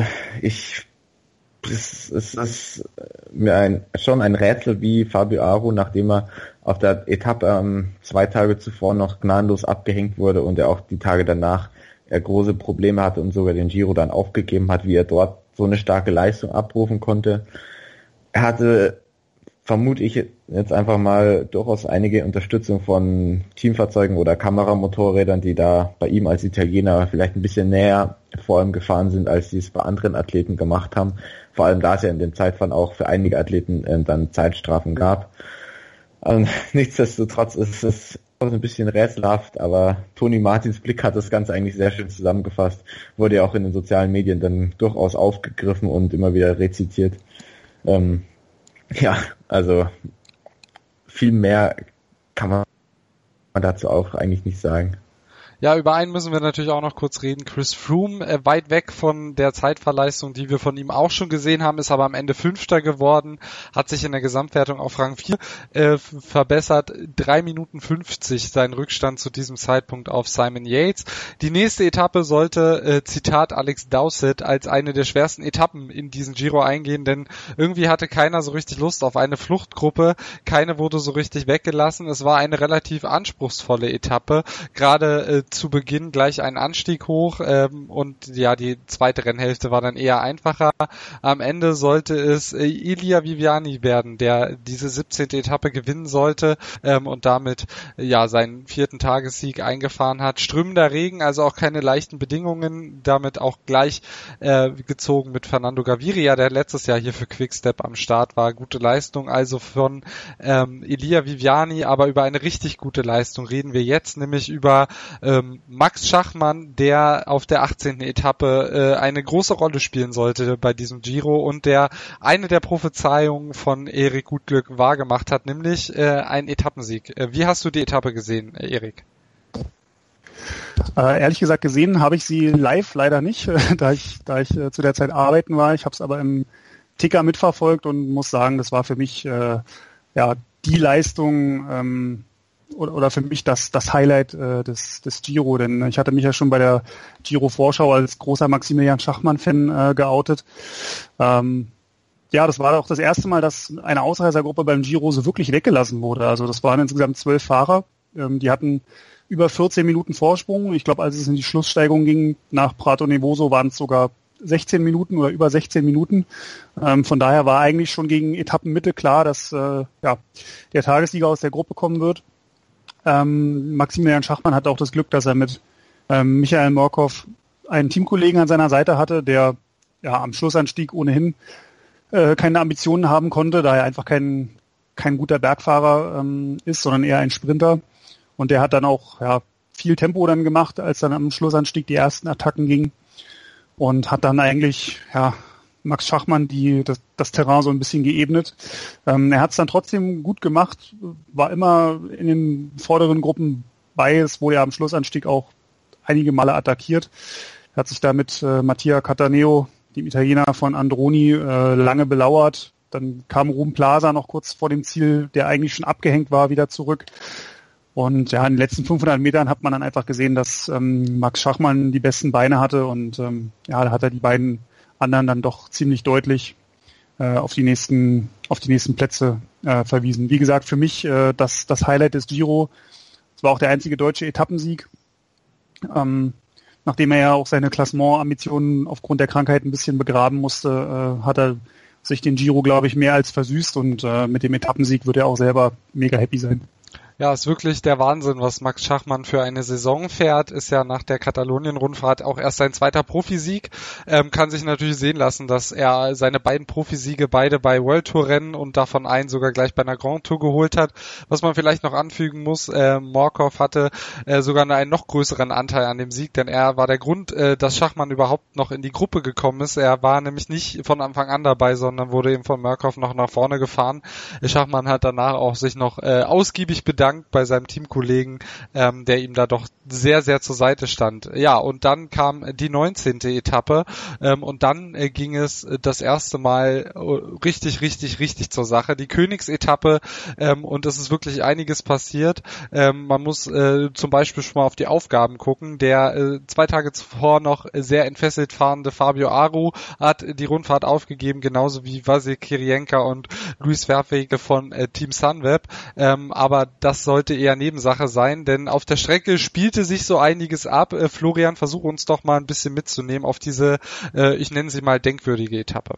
es ist mir schon ein Rätsel, wie Fabio Aru, nachdem er auf der Etappe 2 Tage zuvor noch gnadenlos abgehängt wurde und er auch die Tage danach große Probleme hatte und sogar den Giro dann aufgegeben hat, wie er dort so eine starke Leistung abrufen konnte. Er hatte, vermute ich jetzt einfach mal, durchaus einige Unterstützung von Teamfahrzeugen oder Kameramotorrädern, die da bei ihm als Italiener vielleicht ein bisschen näher vor ihm gefahren sind, als sie es bei anderen Athleten gemacht haben. Vor allem, da es ja in dem Zeitfahren auch für einige Athleten dann Zeitstrafen gab. Nichtsdestotrotz ist es ein bisschen rätselhaft, aber Tony Martins Blick hat das Ganze eigentlich sehr schön zusammengefasst, wurde ja auch in den sozialen Medien dann durchaus aufgegriffen und immer wieder rezitiert. Also viel mehr kann man dazu auch eigentlich nicht sagen. Ja, über einen müssen wir natürlich auch noch kurz reden. Chris Froome, weit weg von der Zeitfahrleistung, die wir von ihm auch schon gesehen haben, ist aber am Ende 5. geworden, hat sich in der Gesamtwertung auf Rang 4 verbessert. 3 Minuten 50 sein Rückstand zu diesem Zeitpunkt auf Simon Yates. Die nächste Etappe sollte, Zitat Alex Dowsett, als eine der schwersten Etappen in diesen Giro eingehen, denn irgendwie hatte keiner so richtig Lust auf eine Fluchtgruppe, keine wurde so richtig weggelassen. Es war eine relativ anspruchsvolle Etappe, gerade zu Beginn gleich einen Anstieg hoch und ja, die zweite Rennhälfte war dann eher einfacher. Am Ende sollte es Ilia Viviani werden, der diese 17. Etappe gewinnen sollte und damit ja seinen 4. Tagessieg eingefahren hat. Strömender Regen, also auch keine leichten Bedingungen, damit auch gleich gezogen mit Fernando Gaviria, der letztes Jahr hier für Quickstep am Start war. Gute Leistung also von Ilia Viviani, aber über eine richtig gute Leistung reden wir jetzt, nämlich über Max Schachmann, der auf der 18. Etappe eine große Rolle spielen sollte bei diesem Giro und der eine der Prophezeiungen von Erik Gutglück wahrgemacht hat, nämlich ein Etappensieg. Wie hast du die Etappe gesehen, Erik? Ehrlich gesagt gesehen habe ich sie live leider nicht, da ich zu der Zeit arbeiten war. Ich habe es aber im Ticker mitverfolgt und muss sagen, das war für mich die Leistung oder für mich das Highlight des Giro, denn ich hatte mich ja schon bei der Giro-Vorschau als großer Maximilian Schachmann-Fan geoutet. Das war auch das erste Mal, dass eine Ausreißergruppe beim Giro so wirklich weggelassen wurde. Also das waren insgesamt 12 Fahrer, die hatten über 14 Minuten Vorsprung. Ich glaube, als es in die Schlusssteigung ging nach Prato Nevoso, waren es sogar 16 Minuten oder über 16 Minuten. Von daher war eigentlich schon gegen Etappenmitte klar, dass der Tagessieger aus der Gruppe kommen wird. Maximilian Schachmann hat auch das Glück, dass er mit Michael Murkoff einen Teamkollegen an seiner Seite hatte, der am Schlussanstieg ohnehin keine Ambitionen haben konnte, da er einfach kein guter Bergfahrer ist, sondern eher ein Sprinter. Und der hat dann auch viel Tempo dann gemacht, als dann am Schlussanstieg die ersten Attacken gingen. Und hat dann eigentlich Max Schachmann das Terrain so ein bisschen geebnet. Er hat es dann trotzdem gut gemacht, war immer in den vorderen Gruppen bei. Es wurde ja am Schlussanstieg auch einige Male attackiert. Er hat sich da mit Mattia Cattaneo, dem Italiener von Androni, lange belauert. Dann kam Ruben Plaza noch kurz vor dem Ziel, der eigentlich schon abgehängt war, wieder zurück. Und in den letzten 500 Metern hat man dann einfach gesehen, dass Max Schachmann die besten Beine hatte und da hat er die beiden anderen dann doch ziemlich deutlich auf die nächsten Plätze verwiesen. Wie gesagt, für mich das Highlight des Giro. Es war auch der einzige deutsche Etappensieg. Nachdem er ja auch seine Klassement-Ambitionen aufgrund der Krankheit ein bisschen begraben musste, hat er sich den Giro, glaube ich, mehr als versüßt und mit dem Etappensieg wird er auch selber mega happy sein. Ja, ist wirklich der Wahnsinn, was Max Schachmann für eine Saison fährt. Ist ja nach der Katalonien-Rundfahrt auch erst sein zweiter Profisieg. Kann sich natürlich sehen lassen, dass er seine beiden Profisiege beide bei World Tour Rennen und davon einen sogar gleich bei einer Grand Tour geholt hat. Was man vielleicht noch anfügen muss, Morkov hatte sogar einen noch größeren Anteil an dem Sieg, denn er war der Grund, dass Schachmann überhaupt noch in die Gruppe gekommen ist. Er war nämlich nicht von Anfang an dabei, sondern wurde eben von Morkov noch nach vorne gefahren. Schachmann hat danach auch sich noch ausgiebig bedankt bei seinem Teamkollegen, der ihm da doch sehr, sehr zur Seite stand. Ja, und dann kam die 19. Etappe und dann ging es das erste Mal richtig zur Sache. Die Königsetappe und es ist wirklich einiges passiert. Man muss zum Beispiel schon mal auf die Aufgaben gucken. Der 2 Tage zuvor noch sehr entfesselt fahrende Fabio Aru hat die Rundfahrt aufgegeben, genauso wie Vasil Kirienka und Luis Verwege von Team Sunweb. Aber das sollte eher Nebensache sein, denn auf der Strecke spielte sich so einiges ab. Florian, versuch uns doch mal ein bisschen mitzunehmen auf diese, ich nenne sie mal, denkwürdige Etappe.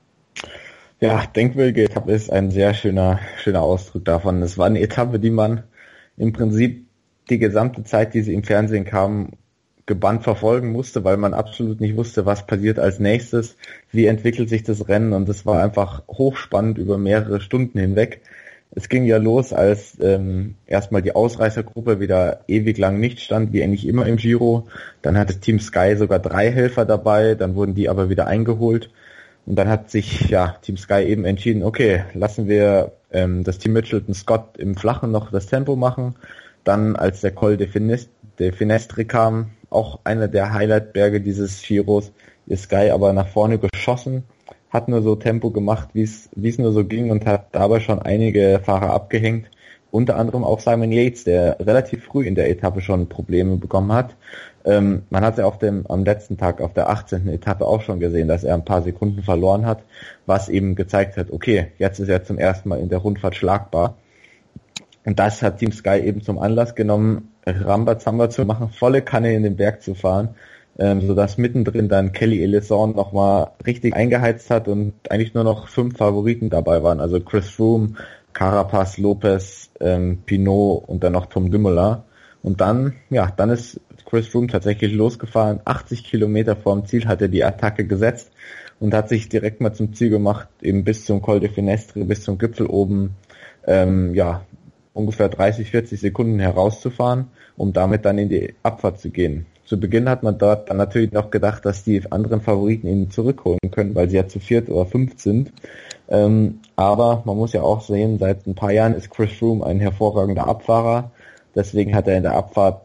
Ja, denkwürdige Etappe ist ein sehr schöner Ausdruck davon. Es war eine Etappe, die man im Prinzip die gesamte Zeit, die sie im Fernsehen kam, gebannt verfolgen musste, weil man absolut nicht wusste, was passiert als nächstes, wie entwickelt sich das Rennen, und es war einfach hochspannend über mehrere Stunden hinweg. Es ging ja los, als erstmal die Ausreißergruppe wieder ewig lang nicht stand, wie eigentlich immer im Giro. Dann hatte Team Sky sogar 3 Helfer dabei, dann wurden die aber wieder eingeholt. Und dann hat sich Team Sky eben entschieden, okay, lassen wir das Team Mitchelton Scott im Flachen noch das Tempo machen. Dann, als der Col de Finestre kam, auch einer der Highlightberge dieses Giros, ist Sky aber nach vorne geschossen, hat nur so Tempo gemacht, wie es nur so ging, und hat dabei schon einige Fahrer abgehängt. Unter anderem auch Simon Yates, der relativ früh in der Etappe schon Probleme bekommen hat. Man hat ja am letzten Tag, auf der 18. Etappe auch schon gesehen, dass er ein paar Sekunden verloren hat, was eben gezeigt hat, okay, jetzt ist er zum ersten Mal in der Rundfahrt schlagbar. Und das hat Team Sky eben zum Anlass genommen, Rambazamba zu machen, volle Kanne in den Berg zu fahren, sodass mittendrin dann Kelly Elissonde nochmal richtig eingeheizt hat und eigentlich nur noch 5 Favoriten dabei waren, also Chris Froome, Carapaz, Lopez, Pinot und dann noch Tom Dumoulin. Und dann ist Chris Froome tatsächlich losgefahren, 80 Kilometer vorm Ziel hat er die Attacke gesetzt und hat sich direkt mal zum Ziel gemacht, eben bis zum Col de Finestre, bis zum Gipfel oben, ungefähr 30, 40 Sekunden herauszufahren, um damit dann in die Abfahrt zu gehen. Zu Beginn hat man dort dann natürlich noch gedacht, dass die anderen Favoriten ihn zurückholen können, weil sie ja zu 4 oder 5 sind. Aber man muss ja auch sehen, seit ein paar Jahren ist Chris Froome ein hervorragender Abfahrer. Deswegen hat er in der Abfahrt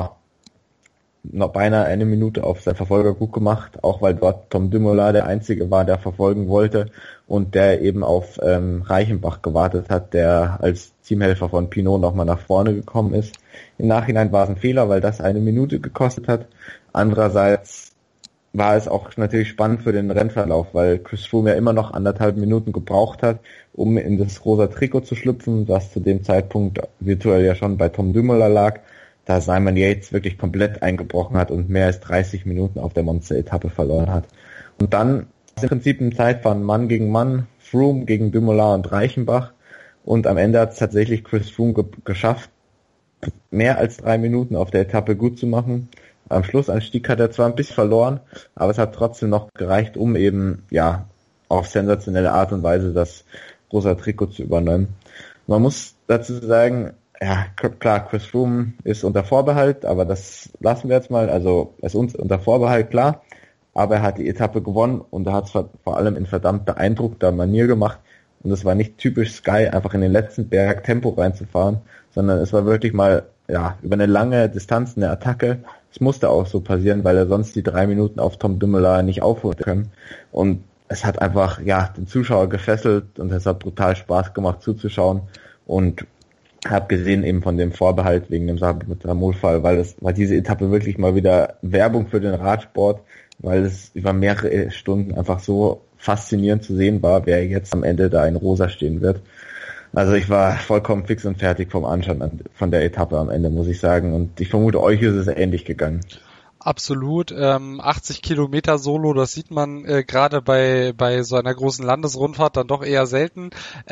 noch beinahe eine Minute auf seinen Verfolger gut gemacht, auch weil dort Tom Dumoulin der Einzige war, der verfolgen wollte und der eben auf Reichenbach gewartet hat, der als Teamhelfer von Pinot nochmal nach vorne gekommen ist. Im Nachhinein war es ein Fehler, weil das eine Minute gekostet hat. Andererseits war es auch natürlich spannend für den Rennverlauf, weil Chris Froome ja immer noch 1,5 Minuten gebraucht hat, um in das rosa Trikot zu schlüpfen, was zu dem Zeitpunkt virtuell ja schon bei Tom Dumoulin lag, da Simon Yates wirklich komplett eingebrochen hat und mehr als 30 Minuten auf der Monster-Etappe verloren hat. Und dann im Prinzip ein Zeitfahren Mann gegen Mann, Froome gegen Dumoulin und Reichenbach, und am Ende hat es tatsächlich Chris Froome geschafft, mehr als 3 Minuten auf der Etappe gut zu machen. Am Schlussanstieg hat er zwar ein bisschen verloren, aber es hat trotzdem noch gereicht, um eben auf sensationelle Art und Weise das rosa Trikot zu übernehmen. Man muss dazu sagen, klar, Chris Froome ist unter Vorbehalt, aber das lassen wir jetzt mal, also er ist uns unter Vorbehalt, klar, aber er hat die Etappe gewonnen und er hat es vor allem in verdammt beeindruckter Manier gemacht und es war nicht typisch Sky, einfach in den letzten Berg Tempo reinzufahren, sondern es war wirklich mal über eine lange Distanz eine Attacke. Es musste auch so passieren, weil er sonst die 3 Minuten auf Tom Dumoulin nicht aufholen können. Und es hat einfach den Zuschauer gefesselt und es hat brutal Spaß gemacht zuzuschauen. Und habe gesehen eben von dem Vorbehalt wegen dem Salbutamol-Fall, weil diese Etappe wirklich mal wieder Werbung für den Radsport, weil es über mehrere Stunden einfach so faszinierend zu sehen war, wer jetzt am Ende da in Rosa stehen wird. Also ich war vollkommen fix und fertig vom Anschauen von der Etappe am Ende, muss ich sagen. Und ich vermute, euch ist es ähnlich gegangen. Absolut. 80 Kilometer Solo, das sieht man gerade bei so einer großen Landesrundfahrt dann doch eher selten.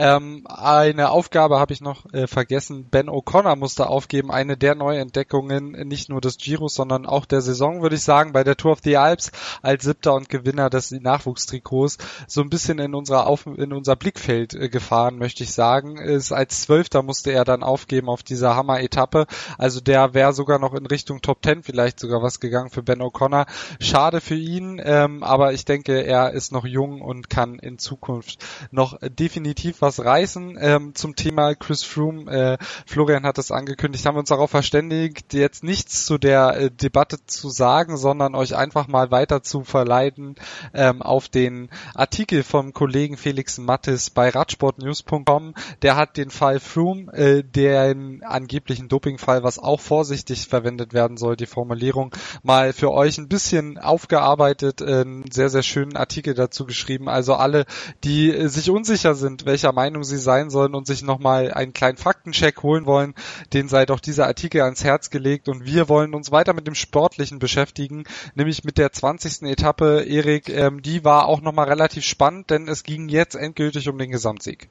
Eine Aufgabe habe ich noch vergessen. Ben O'Connor musste aufgeben, eine der Neuentdeckungen, nicht nur des Giros, sondern auch der Saison, würde ich sagen, bei der Tour of the Alps als 7. und Gewinner des Nachwuchstrikots so ein bisschen in unser Blickfeld gefahren, möchte ich sagen. Als 12. musste er dann aufgeben auf dieser Hammer-Etappe. Also der wäre sogar noch in Richtung Top 10 vielleicht sogar was gegangen für Ben O'Connor. Schade für ihn, aber ich denke, er ist noch jung und kann in Zukunft noch definitiv was reißen. Zum Thema Chris Froome, Florian hat es angekündigt, haben wir uns darauf verständigt, jetzt nichts zu der Debatte zu sagen, sondern euch einfach mal weiter zu verleiten auf den Artikel vom Kollegen Felix Mattis bei radsportnews.com. Der hat den Fall Froome, den angeblichen Dopingfall, was auch vorsichtig verwendet werden soll, die Formulierung, mal für euch ein bisschen aufgearbeitet, einen sehr, sehr schönen Artikel dazu geschrieben. Also alle, die sich unsicher sind, welcher Meinung sie sein sollen und sich nochmal einen kleinen Faktencheck holen wollen, denen sei doch dieser Artikel ans Herz gelegt. Und wir wollen uns weiter mit dem Sportlichen beschäftigen, nämlich mit der 20. Etappe. Erik, die war auch nochmal relativ spannend, denn es ging jetzt endgültig um den Gesamtsieg.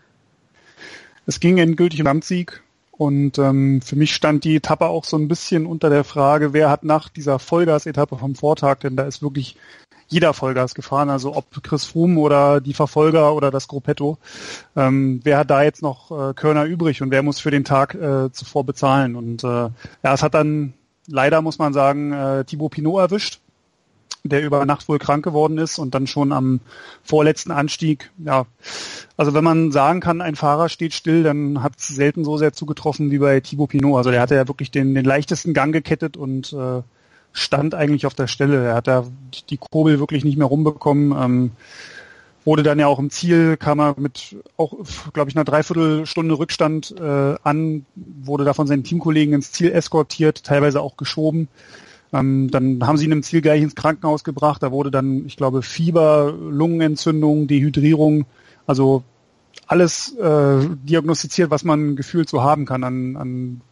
Es ging endgültig um den Gesamtsieg. Und für mich stand die Etappe auch so ein bisschen unter der Frage, wer hat nach dieser Vollgas-Etappe vom Vortag, denn da ist wirklich jeder Vollgas gefahren, also ob Chris Froome oder die Verfolger oder das Gruppetto, wer hat da jetzt noch Körner übrig und wer muss für den Tag zuvor bezahlen? Und es hat dann leider, muss man sagen, Thibaut Pinot erwischt, der über Nacht wohl krank geworden ist und dann schon am vorletzten Anstieg, also wenn man sagen kann, ein Fahrer steht still, dann hat es selten so sehr zugetroffen wie bei Thibaut Pinot. Also der hatte ja wirklich den leichtesten Gang gekettet und stand eigentlich auf der Stelle. Er hat da die Kurbel wirklich nicht mehr rumbekommen. Wurde dann ja auch im Ziel, kam er mit auch, glaube ich, einer Dreiviertelstunde Rückstand an, wurde da von seinen Teamkollegen ins Ziel eskortiert, teilweise auch geschoben. Dann haben sie ihn im Ziel gleich ins Krankenhaus gebracht. Da wurde dann, ich glaube, Fieber, Lungenentzündung, Dehydrierung, also alles diagnostiziert, was man gefühlt so haben kann an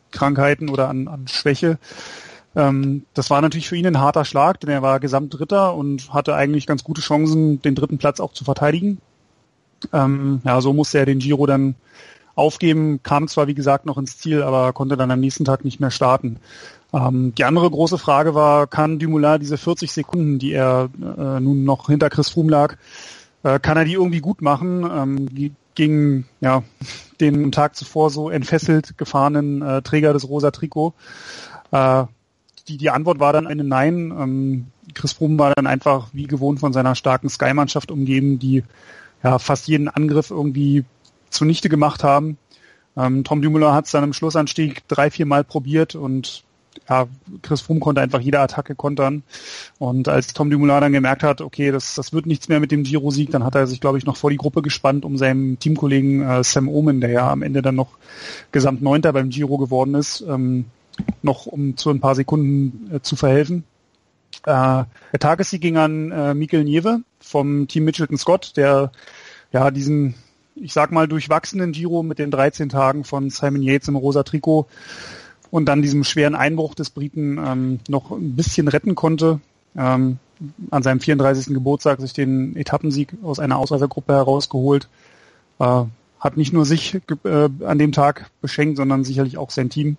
Krankheiten oder an Schwäche. Das war natürlich für ihn ein harter Schlag, denn er war Gesamtdritter und hatte eigentlich ganz gute Chancen, den dritten Platz auch zu verteidigen. So musste er den Giro dann aufgeben, kam zwar wie gesagt noch ins Ziel, aber konnte dann am nächsten Tag nicht mehr starten. Die andere große Frage war, kann Dumoulin diese 40 Sekunden, die er nun noch hinter Chris Froome lag, kann er die irgendwie gut machen? Gegen den Tag zuvor so entfesselt gefahrenen Träger des rosa Trikot. Die Antwort war dann eine Nein. Chris Froome war dann einfach wie gewohnt von seiner starken Sky-Mannschaft umgeben, die fast jeden Angriff irgendwie zunichte gemacht haben. Tom Dumoulin hat es dann im Schlussanstieg 3-4 Mal probiert und Chris Froome konnte einfach jede Attacke kontern. Und als Tom Dumoulin dann gemerkt hat, okay, das wird nichts mehr mit dem Giro-Sieg, dann hat er sich, glaube ich, noch vor die Gruppe gespannt, um seinem Teamkollegen Sam Oomen, der ja am Ende dann noch Gesamtneunter beim Giro geworden ist, noch um zu ein paar Sekunden zu verhelfen. Der Tagessieg ging an Mikel Nieve vom Team Mitchelton Scott, der diesen, ich sag mal, durchwachsenen Giro mit den 13 Tagen von Simon Yates im rosa Trikot und dann diesem schweren Einbruch des Briten noch ein bisschen retten konnte. An seinem 34. Geburtstag sich den Etappensieg aus einer Ausreißergruppe herausgeholt. Hat nicht nur sich an dem Tag beschenkt, sondern sicherlich auch sein Team.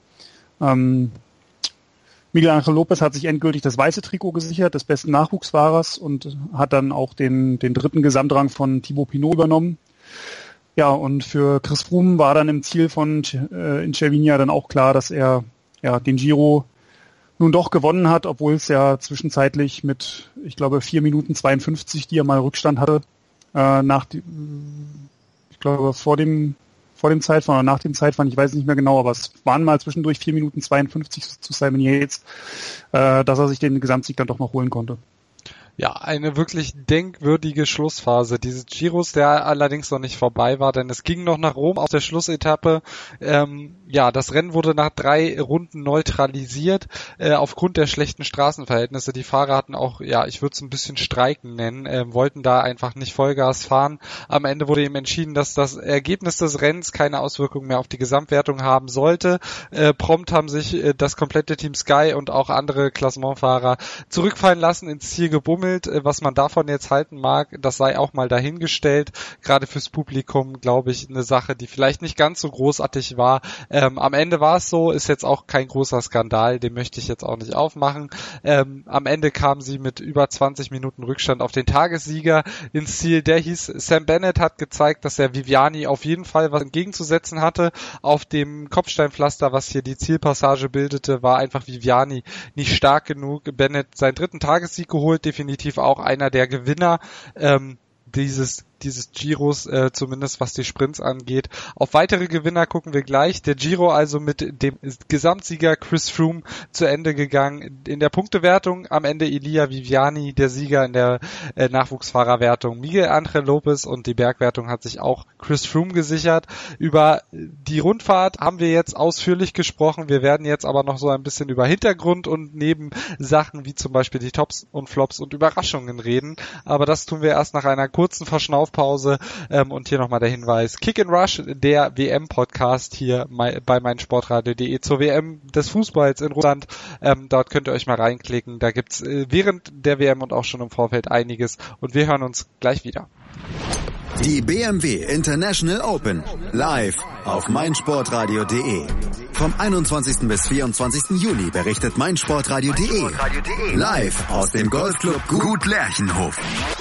Miguel Ángel López hat sich endgültig das weiße Trikot gesichert, des besten Nachwuchsfahrers, und hat dann auch den dritten Gesamtrang von Thibaut Pinot übernommen. Ja, und für Chris Froome war dann im Ziel in Cervinia dann auch klar, dass er den Giro nun doch gewonnen hat, obwohl es ja zwischenzeitlich mit, ich glaube, 4 Minuten 52, die er mal Rückstand hatte, vor dem Zeitfahren oder nach dem Zeitfahren, ich weiß nicht mehr genau, aber es waren mal zwischendurch 4 Minuten 52 zu Simon Yates, dass er sich den Gesamtsieg dann doch noch holen konnte. Ja, eine wirklich denkwürdige Schlussphase dieses Giros, der allerdings noch nicht vorbei war, denn es ging noch nach Rom auf der Schlussetappe. Das Rennen wurde nach 3 Runden neutralisiert, aufgrund der schlechten Straßenverhältnisse. Die Fahrer hatten auch, ich würde es ein bisschen Streiken nennen, wollten da einfach nicht Vollgas fahren. Am Ende wurde eben entschieden, dass das Ergebnis des Rennens keine Auswirkungen mehr auf die Gesamtwertung haben sollte. Prompt haben sich das komplette Team Sky und auch andere Klassementfahrer zurückfallen lassen, ins Ziel gebummelt. Was man davon jetzt halten mag, das sei auch mal dahingestellt. Gerade fürs Publikum, glaube ich, eine Sache, die vielleicht nicht ganz so großartig war. Am Ende war es so, ist jetzt auch kein großer Skandal, den möchte ich jetzt auch nicht aufmachen. Am Ende kamen sie mit über 20 Minuten Rückstand auf den Tagessieger ins Ziel. Der hieß Sam Bennett, hat gezeigt, dass er Viviani auf jeden Fall was entgegenzusetzen hatte. Auf dem Kopfsteinpflaster, was hier die Zielpassage bildete, war einfach Viviani nicht stark genug. Bennett seinen 3. Tagessieg geholt, definitiv auch einer der Gewinner dieses Giros, zumindest was die Sprints angeht. Auf weitere Gewinner gucken wir gleich. Der Giro also mit dem Gesamtsieger Chris Froome zu Ende gegangen. In der Punktewertung am Ende Elia Viviani, der Sieger in der Nachwuchsfahrerwertung Miguel Ángel López, und die Bergwertung hat sich auch Chris Froome gesichert. Über die Rundfahrt haben wir jetzt ausführlich gesprochen. Wir werden jetzt aber noch so ein bisschen über Hintergrund und Nebensachen wie zum Beispiel die Tops und Flops und Überraschungen reden. Aber das tun wir erst nach einer kurzen Verschnaufpause. Und hier nochmal der Hinweis: Kick and Rush, der WM-Podcast hier bei meinsportradio.de zur WM des Fußballs in Russland. Dort könnt ihr euch mal reinklicken. Da gibt's während der WM und auch schon im Vorfeld einiges. Und wir hören uns gleich wieder. Die BMW International Open live auf meinsportradio.de. Vom 21. bis 24. Juni berichtet meinsportradio.de live aus dem Golfclub Gut Lerchenhof.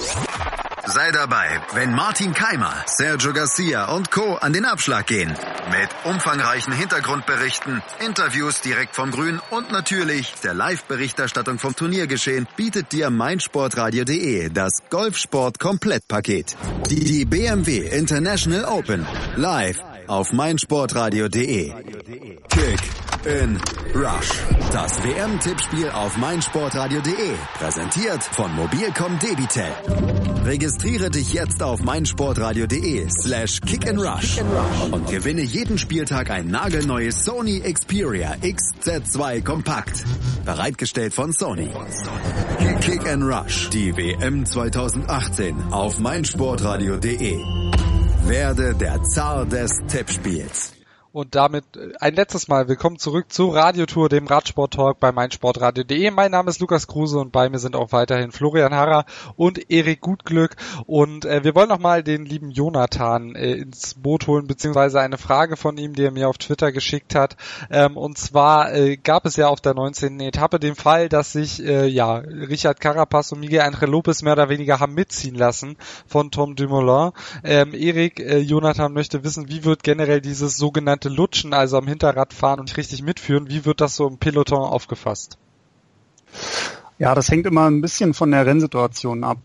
Sei dabei, wenn Martin Keimer, Sergio Garcia und Co. an den Abschlag gehen. Mit umfangreichen Hintergrundberichten, Interviews direkt vom Grün und natürlich der Live-Berichterstattung vom Turniergeschehen bietet dir meinsportradio.de das Golfsport-Komplettpaket. Die BMW International Open live auf meinsportradio.de. Kick in Rush. Das WM-Tippspiel auf meinsportradio.de. Präsentiert von Mobilcom Debitel. Registriere dich jetzt auf meinsportradio.de/kickandrush und gewinne jeden Spieltag ein nagelneues Sony Xperia XZ2 Kompakt. Bereitgestellt von Sony. Kick and Rush. Die WM 2018 auf meinsportradio.de. Werde der Zar des Tippspiels. Und damit ein letztes Mal willkommen zurück zu Radiotour, dem Radsport-Talk bei meinsportradio.de. Mein Name ist Lukas Kruse und bei mir sind auch weiterhin Florian Harrer und Erik Gutglück. Und wir wollen nochmal den lieben Jonathan ins Boot holen, beziehungsweise eine Frage von ihm, die er mir auf Twitter geschickt hat. Und zwar gab es ja auf der 19. Etappe den Fall, dass sich Richard Carapaz und Miguel Ángel López mehr oder weniger haben mitziehen lassen von Tom Dumoulin. Erik, Jonathan möchte wissen, wie wird generell dieses sogenannte Lutschen, also am Hinterrad fahren und nicht richtig mitführen, wie wird das so im Peloton aufgefasst? Ja, das hängt immer ein bisschen von der Rennsituation ab.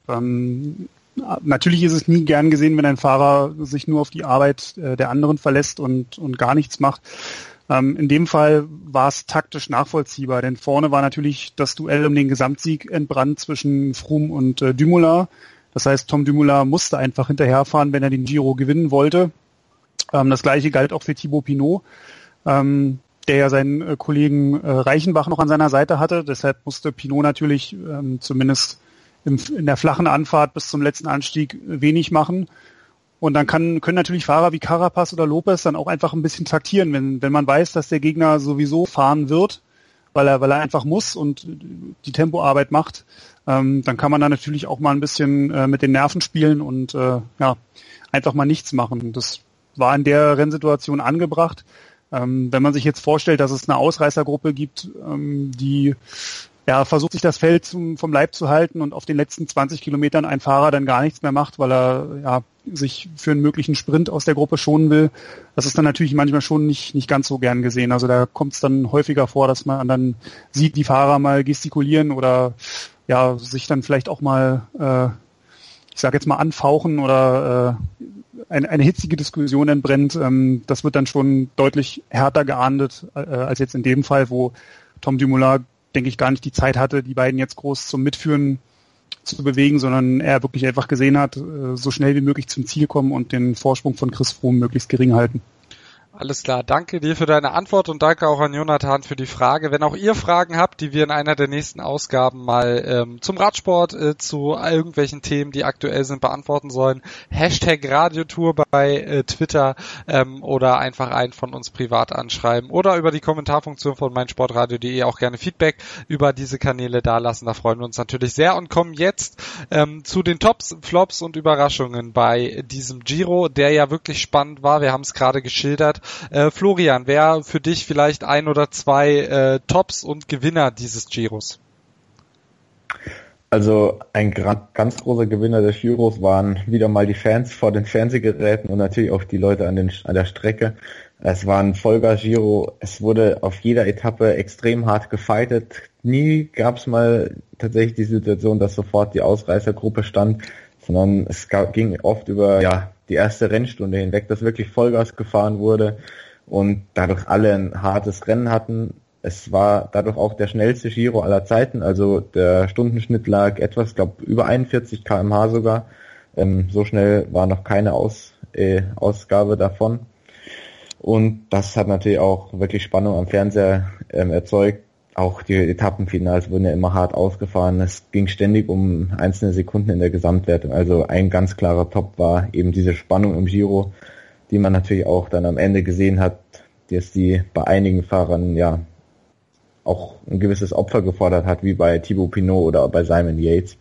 Natürlich ist es nie gern gesehen, wenn ein Fahrer sich nur auf die Arbeit der anderen verlässt und gar nichts macht. In dem Fall war es taktisch nachvollziehbar, denn vorne war natürlich das Duell um den Gesamtsieg entbrannt zwischen Froome und Dumoulin. Das heißt, Tom Dumoulin musste einfach hinterherfahren, wenn er den Giro gewinnen wollte. Das gleiche galt auch für Thibaut Pinot, der ja seinen Kollegen Reichenbach noch an seiner Seite hatte. Deshalb musste Pinot natürlich zumindest in der flachen Anfahrt bis zum letzten Anstieg wenig machen. Und dann können natürlich Fahrer wie Carapaz oder Lopez dann auch einfach ein bisschen taktieren, wenn man weiß, dass der Gegner sowieso fahren wird, weil er einfach muss und die Tempoarbeit macht. Dann kann man da natürlich auch mal ein bisschen mit den Nerven spielen und einfach mal nichts machen. Das war in der Rennsituation angebracht. Wenn man sich jetzt vorstellt, dass es eine Ausreißergruppe gibt, die versucht, sich das Feld vom Leib zu halten und auf den letzten 20 Kilometern ein Fahrer dann gar nichts mehr macht, weil er sich für einen möglichen Sprint aus der Gruppe schonen will. Das ist dann natürlich manchmal schon nicht ganz so gern gesehen. Also da kommt es dann häufiger vor, dass man dann sieht, die Fahrer mal gestikulieren oder sich dann vielleicht auch mal, ich sage jetzt mal, anfauchen oder eine hitzige Diskussion entbrennt. Das wird dann schon deutlich härter geahndet als jetzt in dem Fall, wo Tom Dumoulin, denke ich, gar nicht die Zeit hatte, die beiden jetzt groß zum Mitführen zu bewegen, sondern er wirklich einfach gesehen hat, so schnell wie möglich zum Ziel kommen und den Vorsprung von Chris Froome möglichst gering halten. Alles klar, danke dir für deine Antwort und danke auch an Jonathan für die Frage. Wenn auch ihr Fragen habt, die wir in einer der nächsten Ausgaben mal zum Radsport, zu irgendwelchen Themen, die aktuell sind, beantworten sollen, #Radiotour bei Twitter oder einfach einen von uns privat anschreiben oder über die Kommentarfunktion von meinsportradio.de auch gerne Feedback über diese Kanäle dalassen. Da freuen wir uns natürlich sehr und kommen jetzt zu den Tops, Flops und Überraschungen bei diesem Giro, der ja wirklich spannend war. Wir haben es gerade geschildert. Florian, wer für dich vielleicht ein oder zwei Tops und Gewinner dieses Giros? Also ein ganz großer Gewinner des Giros waren wieder mal die Fans vor den Fernsehgeräten und natürlich auch die Leute an der Strecke. Es war ein Vollgas-Giro. Es wurde auf jeder Etappe extrem hart gefightet. Nie gab es mal tatsächlich die Situation, dass sofort die Ausreißergruppe stand, sondern es ging oft über die erste Rennstunde hinweg, dass wirklich Vollgas gefahren wurde und dadurch alle ein hartes Rennen hatten. Es war dadurch auch der schnellste Giro aller Zeiten, also der Stundenschnitt lag etwas, über 41 km/h sogar. So schnell war noch keine Ausgabe davon. Und das hat natürlich auch wirklich Spannung am Fernseher erzeugt. Auch die Etappenfinals wurden ja immer hart ausgefahren. Es ging ständig um einzelne Sekunden in der Gesamtwertung. Also ein ganz klarer Top war eben diese Spannung im Giro, die man natürlich auch dann am Ende gesehen hat, dass die bei einigen Fahrern auch ein gewisses Opfer gefordert hat, wie bei Thibaut Pinot oder bei Simon Yates.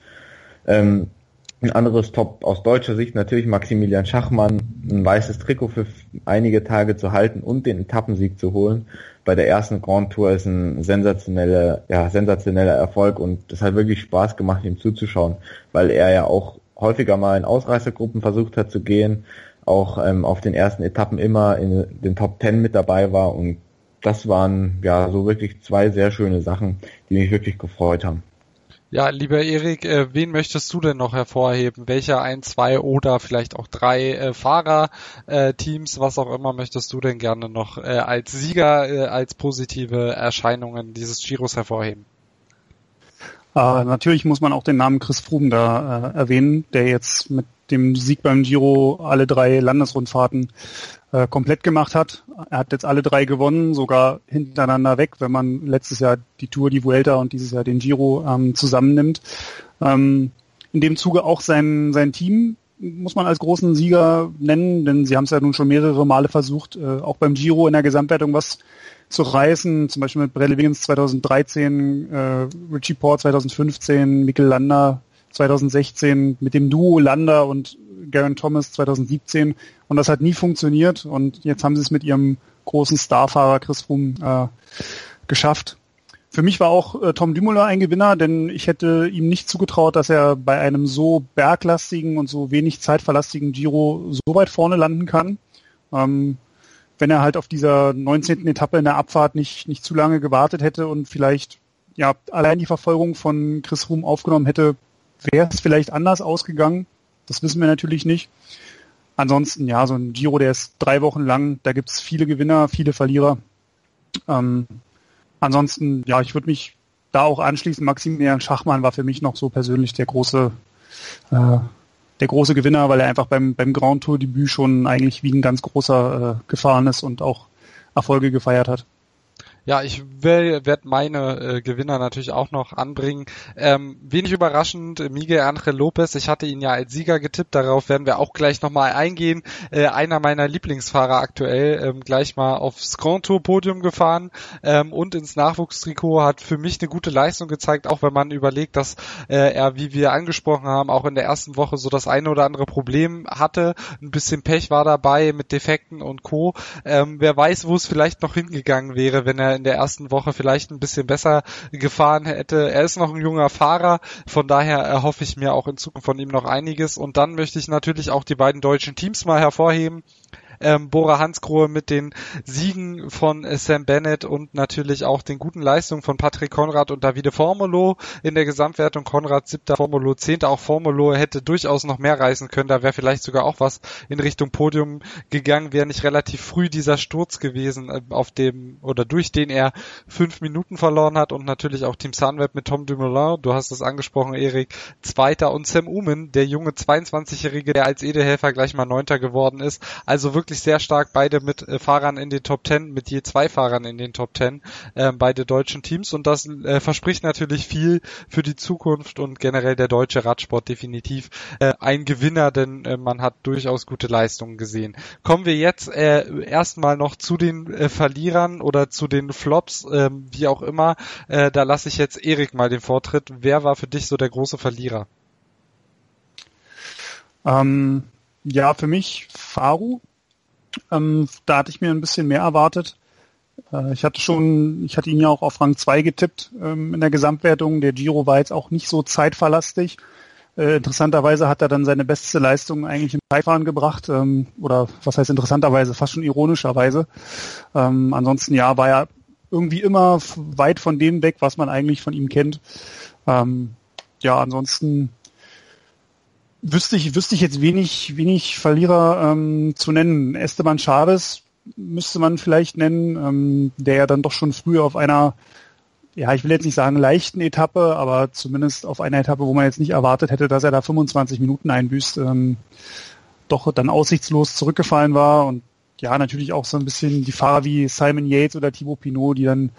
Ein anderes Top aus deutscher Sicht natürlich Maximilian Schachmann, ein weißes Trikot für einige Tage zu halten und den Etappensieg zu holen. Bei der ersten Grand Tour ist ein sensationeller Erfolg und es hat wirklich Spaß gemacht, ihm zuzuschauen, weil er ja auch häufiger mal in Ausreißergruppen versucht hat zu gehen, auch auf den ersten Etappen immer in den Top 10 mit dabei war und das waren so wirklich zwei sehr schöne Sachen, die mich wirklich gefreut haben. Ja, lieber Erik, wen möchtest du denn noch hervorheben? Welche 1, 2 oder vielleicht auch 3 Fahrerteams, was auch immer, möchtest du denn gerne noch als Sieger, als positive Erscheinungen dieses Giros hervorheben? Natürlich muss man auch den Namen Chris Froome da erwähnen, der jetzt mit dem Sieg beim Giro alle 3 Landesrundfahrten komplett gemacht hat. Er hat jetzt alle 3 gewonnen, sogar hintereinander weg, wenn man letztes Jahr die Tour, die Vuelta und dieses Jahr den Giro zusammennimmt. In dem Zuge auch sein Team muss man als großen Sieger nennen, denn sie haben es ja nun schon mehrere Male versucht, auch beim Giro in der Gesamtwertung was zu reißen, zum Beispiel mit Bradley Wiggins 2013, Richie Porte 2015, Mikel Landa 2016, mit dem Duo Landa und Geraint Thomas 2017, und das hat nie funktioniert, und jetzt haben sie es mit ihrem großen Starfahrer Chris Froome geschafft. Für mich war auch Tom Dumoulin ein Gewinner, denn ich hätte ihm nicht zugetraut, dass er bei einem so berglastigen und so wenig zeitverlastigen Giro so weit vorne landen kann. Wenn er halt auf dieser 19. Etappe in der Abfahrt nicht zu lange gewartet hätte und vielleicht allein die Verfolgung von Chris Froome aufgenommen hätte, wäre es vielleicht anders ausgegangen. Das wissen wir natürlich nicht. Ansonsten, so ein Giro, der ist 3 Wochen lang, da gibt's viele Gewinner, viele Verlierer. Ansonsten, ich würde mich da auch anschließen. Maximilian Schachmann war für mich noch so persönlich der große Gewinner, weil er einfach beim Grand Tour Debüt schon eigentlich wie ein ganz großer gefahren ist und auch Erfolge gefeiert hat. Ja, ich werde meine Gewinner natürlich auch noch anbringen. Wenig überraschend, Miguel Ángel López, ich hatte ihn ja als Sieger getippt, darauf werden wir auch gleich nochmal eingehen. Einer meiner Lieblingsfahrer aktuell, gleich mal aufs Grand Tour Podium gefahren und ins Nachwuchstrikot, hat für mich eine gute Leistung gezeigt, auch wenn man überlegt, dass er, wie wir angesprochen haben, auch in der ersten Woche so das eine oder andere Problem hatte. Ein bisschen Pech war dabei mit Defekten und Co. Wer weiß, wo es vielleicht noch hingegangen wäre, wenn er in der ersten Woche vielleicht ein bisschen besser gefahren hätte. Er ist noch ein junger Fahrer, von daher erhoffe ich mir auch in Zukunft von ihm noch einiges. Und dann möchte ich natürlich auch die beiden deutschen Teams mal hervorheben. Bora Hansgrohe mit den Siegen von Sam Bennett und natürlich auch den guten Leistungen von Patrick Konrad und Davide Formolo in der Gesamtwertung. Konrad 7., Formolo 10. Auch Formolo hätte durchaus noch mehr reißen können. Da wäre vielleicht sogar auch was in Richtung Podium gegangen, wäre nicht relativ früh dieser Sturz gewesen, durch den er 5 Minuten verloren hat. Und natürlich auch Team Sunweb mit Tom Dumoulin, du hast es angesprochen, Erik, 2. und Sam Oomen, der junge 22-Jährige, der als Edelhelfer gleich mal 9. geworden ist. Also wirklich sehr stark, beide mit Fahrern in den Top 10, mit je 2 Fahrern in den Top 10, beide deutschen Teams, und das verspricht natürlich viel für die Zukunft und generell der deutsche Radsport definitiv ein Gewinner, denn man hat durchaus gute Leistungen gesehen. Kommen wir jetzt erstmal noch zu den Verlierern oder zu den Flops, wie auch immer. Da lasse ich jetzt Erik mal den Vortritt. Wer war für dich so der große Verlierer? Für mich Faru. Da hatte ich mir ein bisschen mehr erwartet. Ich hatte ihn ja auch auf Rang 2 getippt in der Gesamtwertung. Der Giro war jetzt auch nicht so zeitverlastig. Interessanterweise hat er dann seine beste Leistung eigentlich im Zeitfahren gebracht. Oder was heißt interessanterweise? Fast schon ironischerweise. Ansonsten war er irgendwie immer weit von dem weg, was man eigentlich von ihm kennt. Ansonsten wüsste ich jetzt wenig Verlierer zu nennen. Esteban Chaves müsste man vielleicht nennen, der ja dann doch schon früh auf einer, ich will jetzt nicht sagen leichten Etappe, aber zumindest auf einer Etappe, wo man jetzt nicht erwartet hätte, dass er da 25 Minuten einbüßt, doch dann aussichtslos zurückgefallen war. Und natürlich auch so ein bisschen die Fahrer wie Simon Yates oder Thibaut Pinot, die dann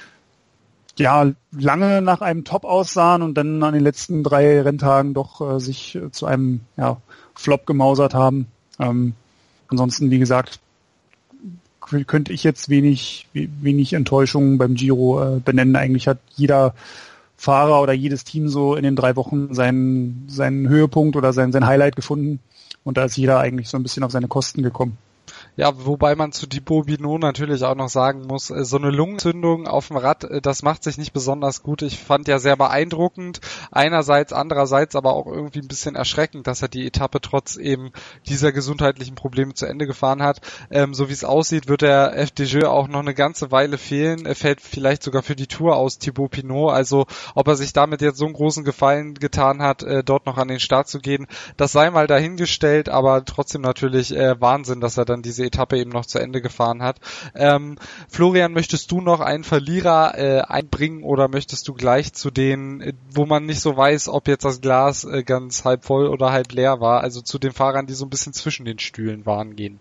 lange nach einem Top aussahen und dann an den letzten 3 Renntagen doch sich zu einem Flop gemausert haben. Ansonsten, wie gesagt, könnte ich jetzt wenig Enttäuschungen beim Giro benennen. Eigentlich hat jeder Fahrer oder jedes Team so in den 3 Wochen seinen Höhepunkt oder sein Highlight gefunden, und da ist jeder eigentlich so ein bisschen auf seine Kosten gekommen. Ja, wobei man zu Thibaut Pinot natürlich auch noch sagen muss, so eine Lungenentzündung auf dem Rad, das macht sich nicht besonders gut. Ich fand ja sehr beeindruckend, andererseits aber auch irgendwie ein bisschen erschreckend, dass er die Etappe trotz eben dieser gesundheitlichen Probleme zu Ende gefahren hat. So wie es aussieht, wird der FDJ auch noch eine ganze Weile fehlen. Er fällt vielleicht sogar für die Tour aus, Thibaut Pinot. Also ob er sich damit jetzt so einen großen Gefallen getan hat, dort noch an den Start zu gehen, das sei mal dahingestellt, aber trotzdem natürlich Wahnsinn, dass er dann diese Etappe eben noch zu Ende gefahren hat. Florian, möchtest du noch einen Verlierer einbringen oder möchtest du gleich zu denen, wo man nicht so weiß, ob jetzt das Glas ganz halb voll oder halb leer war, also zu den Fahrern, die so ein bisschen zwischen den Stühlen waren, gehen?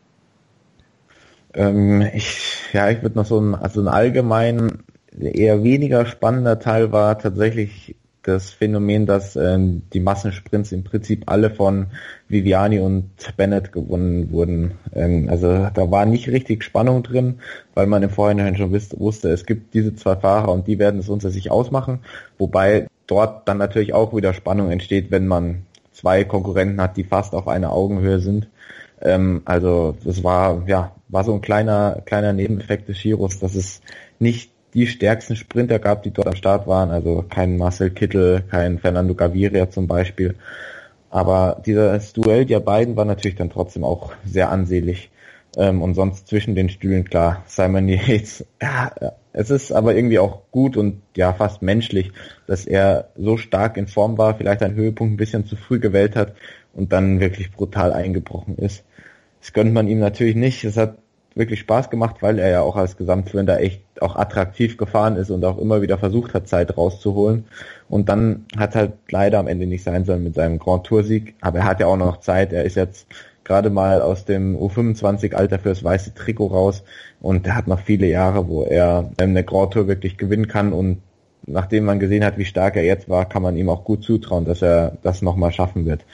Ich würde noch ein allgemein eher weniger spannender Teil war tatsächlich das Phänomen, dass die Massensprints im Prinzip alle von Viviani und Bennett gewonnen wurden. Also da war nicht richtig Spannung drin, weil man im Vorhinein schon wusste, es gibt diese zwei Fahrer und die werden es unter sich ausmachen, wobei dort dann natürlich auch wieder Spannung entsteht, wenn man zwei Konkurrenten hat, die fast auf einer Augenhöhe sind. Also das war so ein kleiner Nebeneffekt des Giros, dass es nicht die stärksten Sprinter gab, die dort am Start waren, also kein Marcel Kittel, kein Fernando Gaviria zum Beispiel. Aber dieses Duell der beiden war natürlich dann trotzdem auch sehr ansehnlich. Und sonst zwischen den Stühlen, klar, Simon Yates, es ist aber irgendwie auch gut und ja, fast menschlich, dass er so stark in Form war, vielleicht einen Höhepunkt ein bisschen zu früh gewählt hat und dann wirklich brutal eingebrochen ist. Das gönnt man ihm natürlich nicht. Es hat wirklich Spaß gemacht, weil er ja auch als Gesamtsprinter echt auch attraktiv gefahren ist und auch immer wieder versucht hat, Zeit rauszuholen. Und dann hat halt leider am Ende nicht sein sollen mit seinem Grand Tour-Sieg. Aber er hat ja auch noch Zeit. Er ist jetzt gerade mal aus dem U25-Alter fürs weiße Trikot raus und er hat noch viele Jahre, wo er eine Grand Tour wirklich gewinnen kann. Und nachdem man gesehen hat, wie stark er jetzt war, kann man ihm auch gut zutrauen, dass er das nochmal schaffen wird.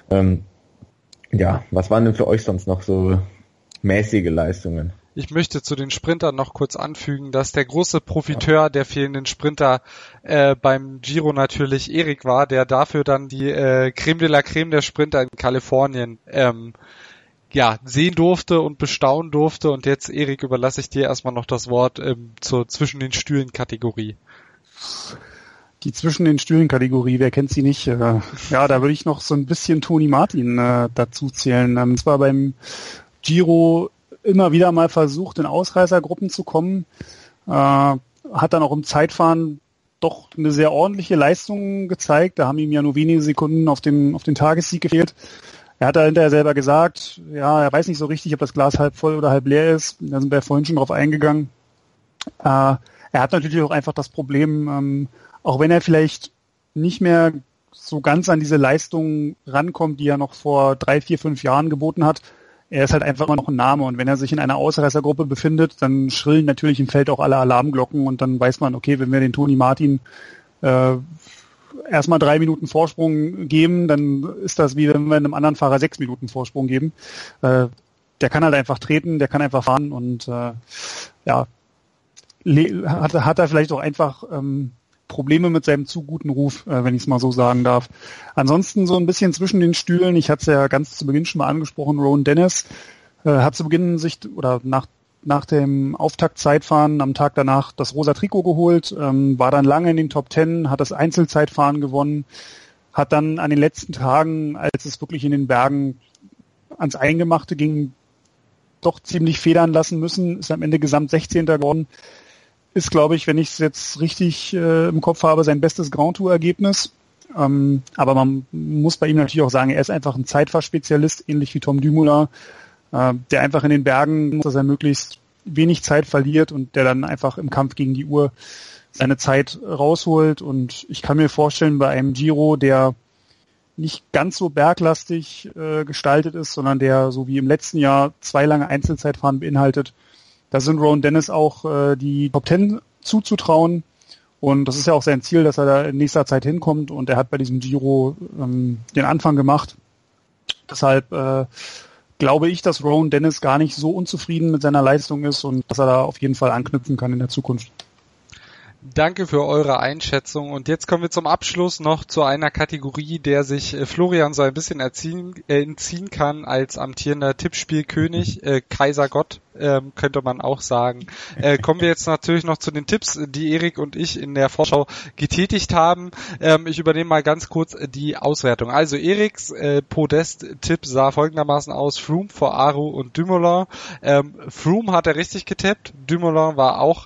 Was waren denn für euch sonst noch so mäßige Leistungen? Ich möchte zu den Sprintern noch kurz anfügen, dass der große Profiteur der fehlenden Sprinter beim Giro natürlich Erik war, der dafür dann die Creme de la Creme der Sprinter in Kalifornien sehen durfte und bestaunen durfte. Und jetzt, Erik, überlasse ich dir erstmal noch das Wort zur Zwischen den Stühlen-Kategorie. Die Zwischen den Stühlen-Kategorie, wer kennt sie nicht? Da würde ich noch so ein bisschen Toni Martin dazu zählen. Und zwar beim Giro immer wieder mal versucht, in Ausreißergruppen zu kommen, hat dann auch im Zeitfahren doch eine sehr ordentliche Leistung gezeigt. Da haben ihm ja nur wenige Sekunden auf den Tagessieg gefehlt. Er hat da hinterher selber gesagt, er weiß nicht so richtig, ob das Glas halb voll oder halb leer ist. Da sind wir ja vorhin schon drauf eingegangen. Er hat natürlich auch einfach das Problem, auch wenn er vielleicht nicht mehr so ganz an diese Leistung rankommt, die er noch vor 3, 4, 5 Jahren geboten hat, er ist halt einfach immer noch ein Name und wenn er sich in einer Ausreißergruppe befindet, dann schrillen natürlich im Feld auch alle Alarmglocken und dann weiß man, okay, wenn wir den Toni Martin erstmal 3 Minuten Vorsprung geben, dann ist das wie wenn wir einem anderen Fahrer 6 Minuten Vorsprung geben. Der kann halt einfach treten, der kann einfach fahren und hat er vielleicht auch einfach Probleme mit seinem zu guten Ruf, wenn ich es mal so sagen darf. Ansonsten so ein bisschen zwischen den Stühlen, ich hatte es ja ganz zu Beginn schon mal angesprochen, Rowan Dennis hat zu Beginn nach dem Auftaktzeitfahren am Tag danach das rosa Trikot geholt, war dann lange in den Top 10, hat das Einzelzeitfahren gewonnen, hat dann an den letzten Tagen, als es wirklich in den Bergen ans Eingemachte ging, doch ziemlich federn lassen müssen, ist am Ende Gesamt 16. geworden. Ist, glaube ich, wenn ich es jetzt richtig im Kopf habe, sein bestes Grand Tour-Ergebnis. Aber man muss bei ihm natürlich auch sagen, er ist einfach ein Zeitfahrspezialist, ähnlich wie Tom Dumoulin, der einfach in den Bergen, dass er möglichst wenig Zeit verliert und der dann einfach im Kampf gegen die Uhr seine Zeit rausholt. Und ich kann mir vorstellen, bei einem Giro, der nicht ganz so berglastig gestaltet ist, sondern der, so wie im letzten Jahr, 2 lange Einzelzeitfahren beinhaltet, da sind Rowan Dennis auch die Top 10 zuzutrauen und das ist ja auch sein Ziel, dass er da in nächster Zeit hinkommt und er hat bei diesem Giro den Anfang gemacht. Deshalb glaube ich, dass Rowan Dennis gar nicht so unzufrieden mit seiner Leistung ist und dass er da auf jeden Fall anknüpfen kann in der Zukunft. Danke für eure Einschätzung und jetzt kommen wir zum Abschluss noch zu einer Kategorie, der sich Florian so ein bisschen entziehen kann als amtierender Tippspielkönig, Kaisergott, könnte man auch sagen. Kommen wir jetzt natürlich noch zu den Tipps, die Erik und ich in der Vorschau getätigt haben. Ich übernehme mal ganz kurz die Auswertung. Also Eriks Podest-Tipp sah folgendermaßen aus: Froome vor Aru und Dumoulin. Froome hat er richtig getippt, Dumoulin war auch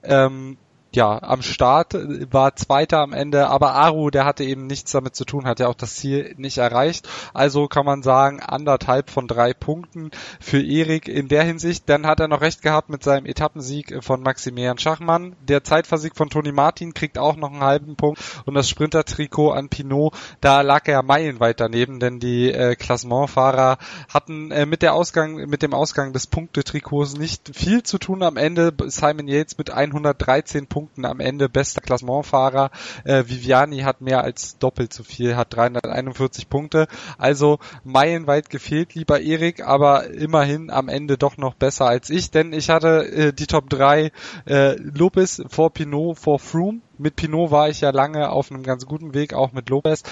am Start, war Zweiter am Ende, aber Aru, der hatte eben nichts damit zu tun, hat ja auch das Ziel nicht erreicht. Also kann man sagen, 1,5 von 3 Punkten für Erik in der Hinsicht. Dann hat er noch recht gehabt mit seinem Etappensieg von Maximilian Schachmann. Der Zeitfahrsieg von Toni Martin kriegt auch noch einen halben Punkt und das Sprintertrikot an Pinot, da lag er meilenweit daneben, denn die Klassementfahrer hatten mit dem Ausgang des Punktetrikots nicht viel zu tun am Ende. Simon Yates mit 113 Punkten Punkten am Ende, bester Klassementfahrer. Viviani hat mehr als doppelt so viel, hat 341 Punkte. Also meilenweit gefehlt, lieber Erik, aber immerhin am Ende doch noch besser als ich, denn ich hatte die Top 3 Lopez vor Pinot, vor Froome. Mit Pinot war ich ja lange auf einem ganz guten Weg, auch mit Lopez.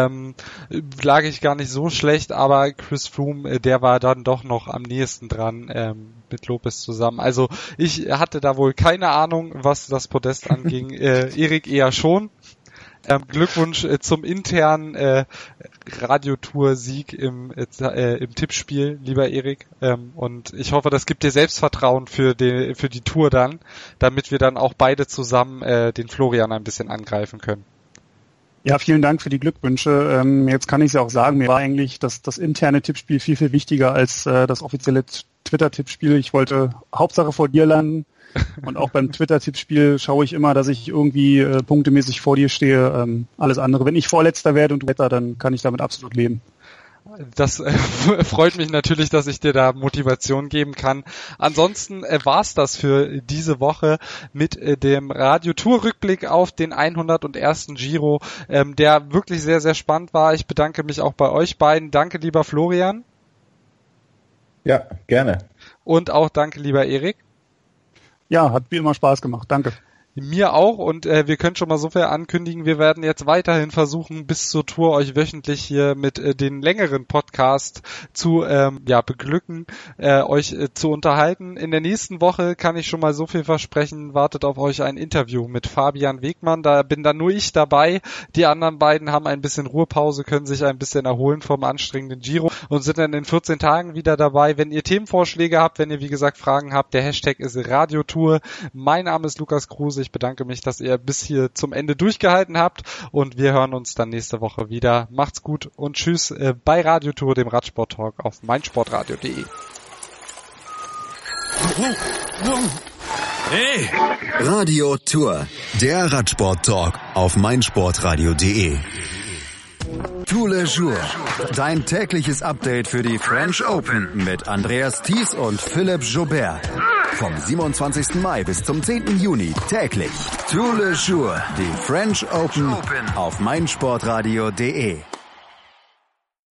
Lag ich gar nicht so schlecht, aber Chris Froome, der war dann doch noch am nächsten dran mit Lopez zusammen. Also ich hatte da wohl keine Ahnung, was das Podest anging. Erik eher schon. Glückwunsch zum internen Radiotour-Sieg im Tippspiel, lieber Erik. Und ich hoffe, das gibt dir Selbstvertrauen für die Tour dann, damit wir dann auch beide zusammen den Florian ein bisschen angreifen können. Ja, vielen Dank für die Glückwünsche. Jetzt kann ich es ja auch sagen, mir war eigentlich das interne Tippspiel viel, viel wichtiger als das offizielle Twitter-Tippspiel. Ich wollte Hauptsache vor dir landen. Und auch beim Twitter-Tippspiel schaue ich immer, dass ich irgendwie punktemäßig vor dir stehe. Alles andere. Wenn ich Vorletzter werde und du Wetter, dann kann ich damit absolut leben. Das freut mich natürlich, dass ich dir da Motivation geben kann. Ansonsten war's das für diese Woche mit dem Radio-Tour-Rückblick auf den 101. Giro, der wirklich sehr, sehr spannend war. Ich bedanke mich auch bei euch beiden. Danke, lieber Florian. Ja, gerne. Und auch danke, lieber Erik. Ja, hat wie immer Spaß gemacht. Danke. Mir auch, und wir können schon mal so viel ankündigen, wir werden jetzt weiterhin versuchen, bis zur Tour euch wöchentlich hier mit den längeren Podcasts zu beglücken, euch zu unterhalten. In der nächsten Woche kann ich schon mal so viel versprechen, wartet auf euch ein Interview mit Fabian Wegmann, da bin dann nur ich dabei, die anderen beiden haben ein bisschen Ruhepause, können sich ein bisschen erholen vom anstrengenden Giro und sind dann in 14 Tagen wieder dabei. Wenn ihr Themenvorschläge habt, wenn ihr wie gesagt Fragen habt, der Hashtag ist Radiotour. Mein Name ist Lukas Kruse. Ich bedanke mich, dass ihr bis hier zum Ende durchgehalten habt und wir hören uns dann nächste Woche wieder. Macht's gut und tschüss bei Radiotour, dem Radsport-Talk auf meinsportradio.de. Hey! Radiotour, der Radsport-Talk auf meinsportradio.de. Tous les jours, dein tägliches Update für die French Open mit Andreas Thies und Philipp Joubert. Vom 27. Mai bis zum 10. Juni täglich. Tous les jours, die French Open auf meinsportradio.de.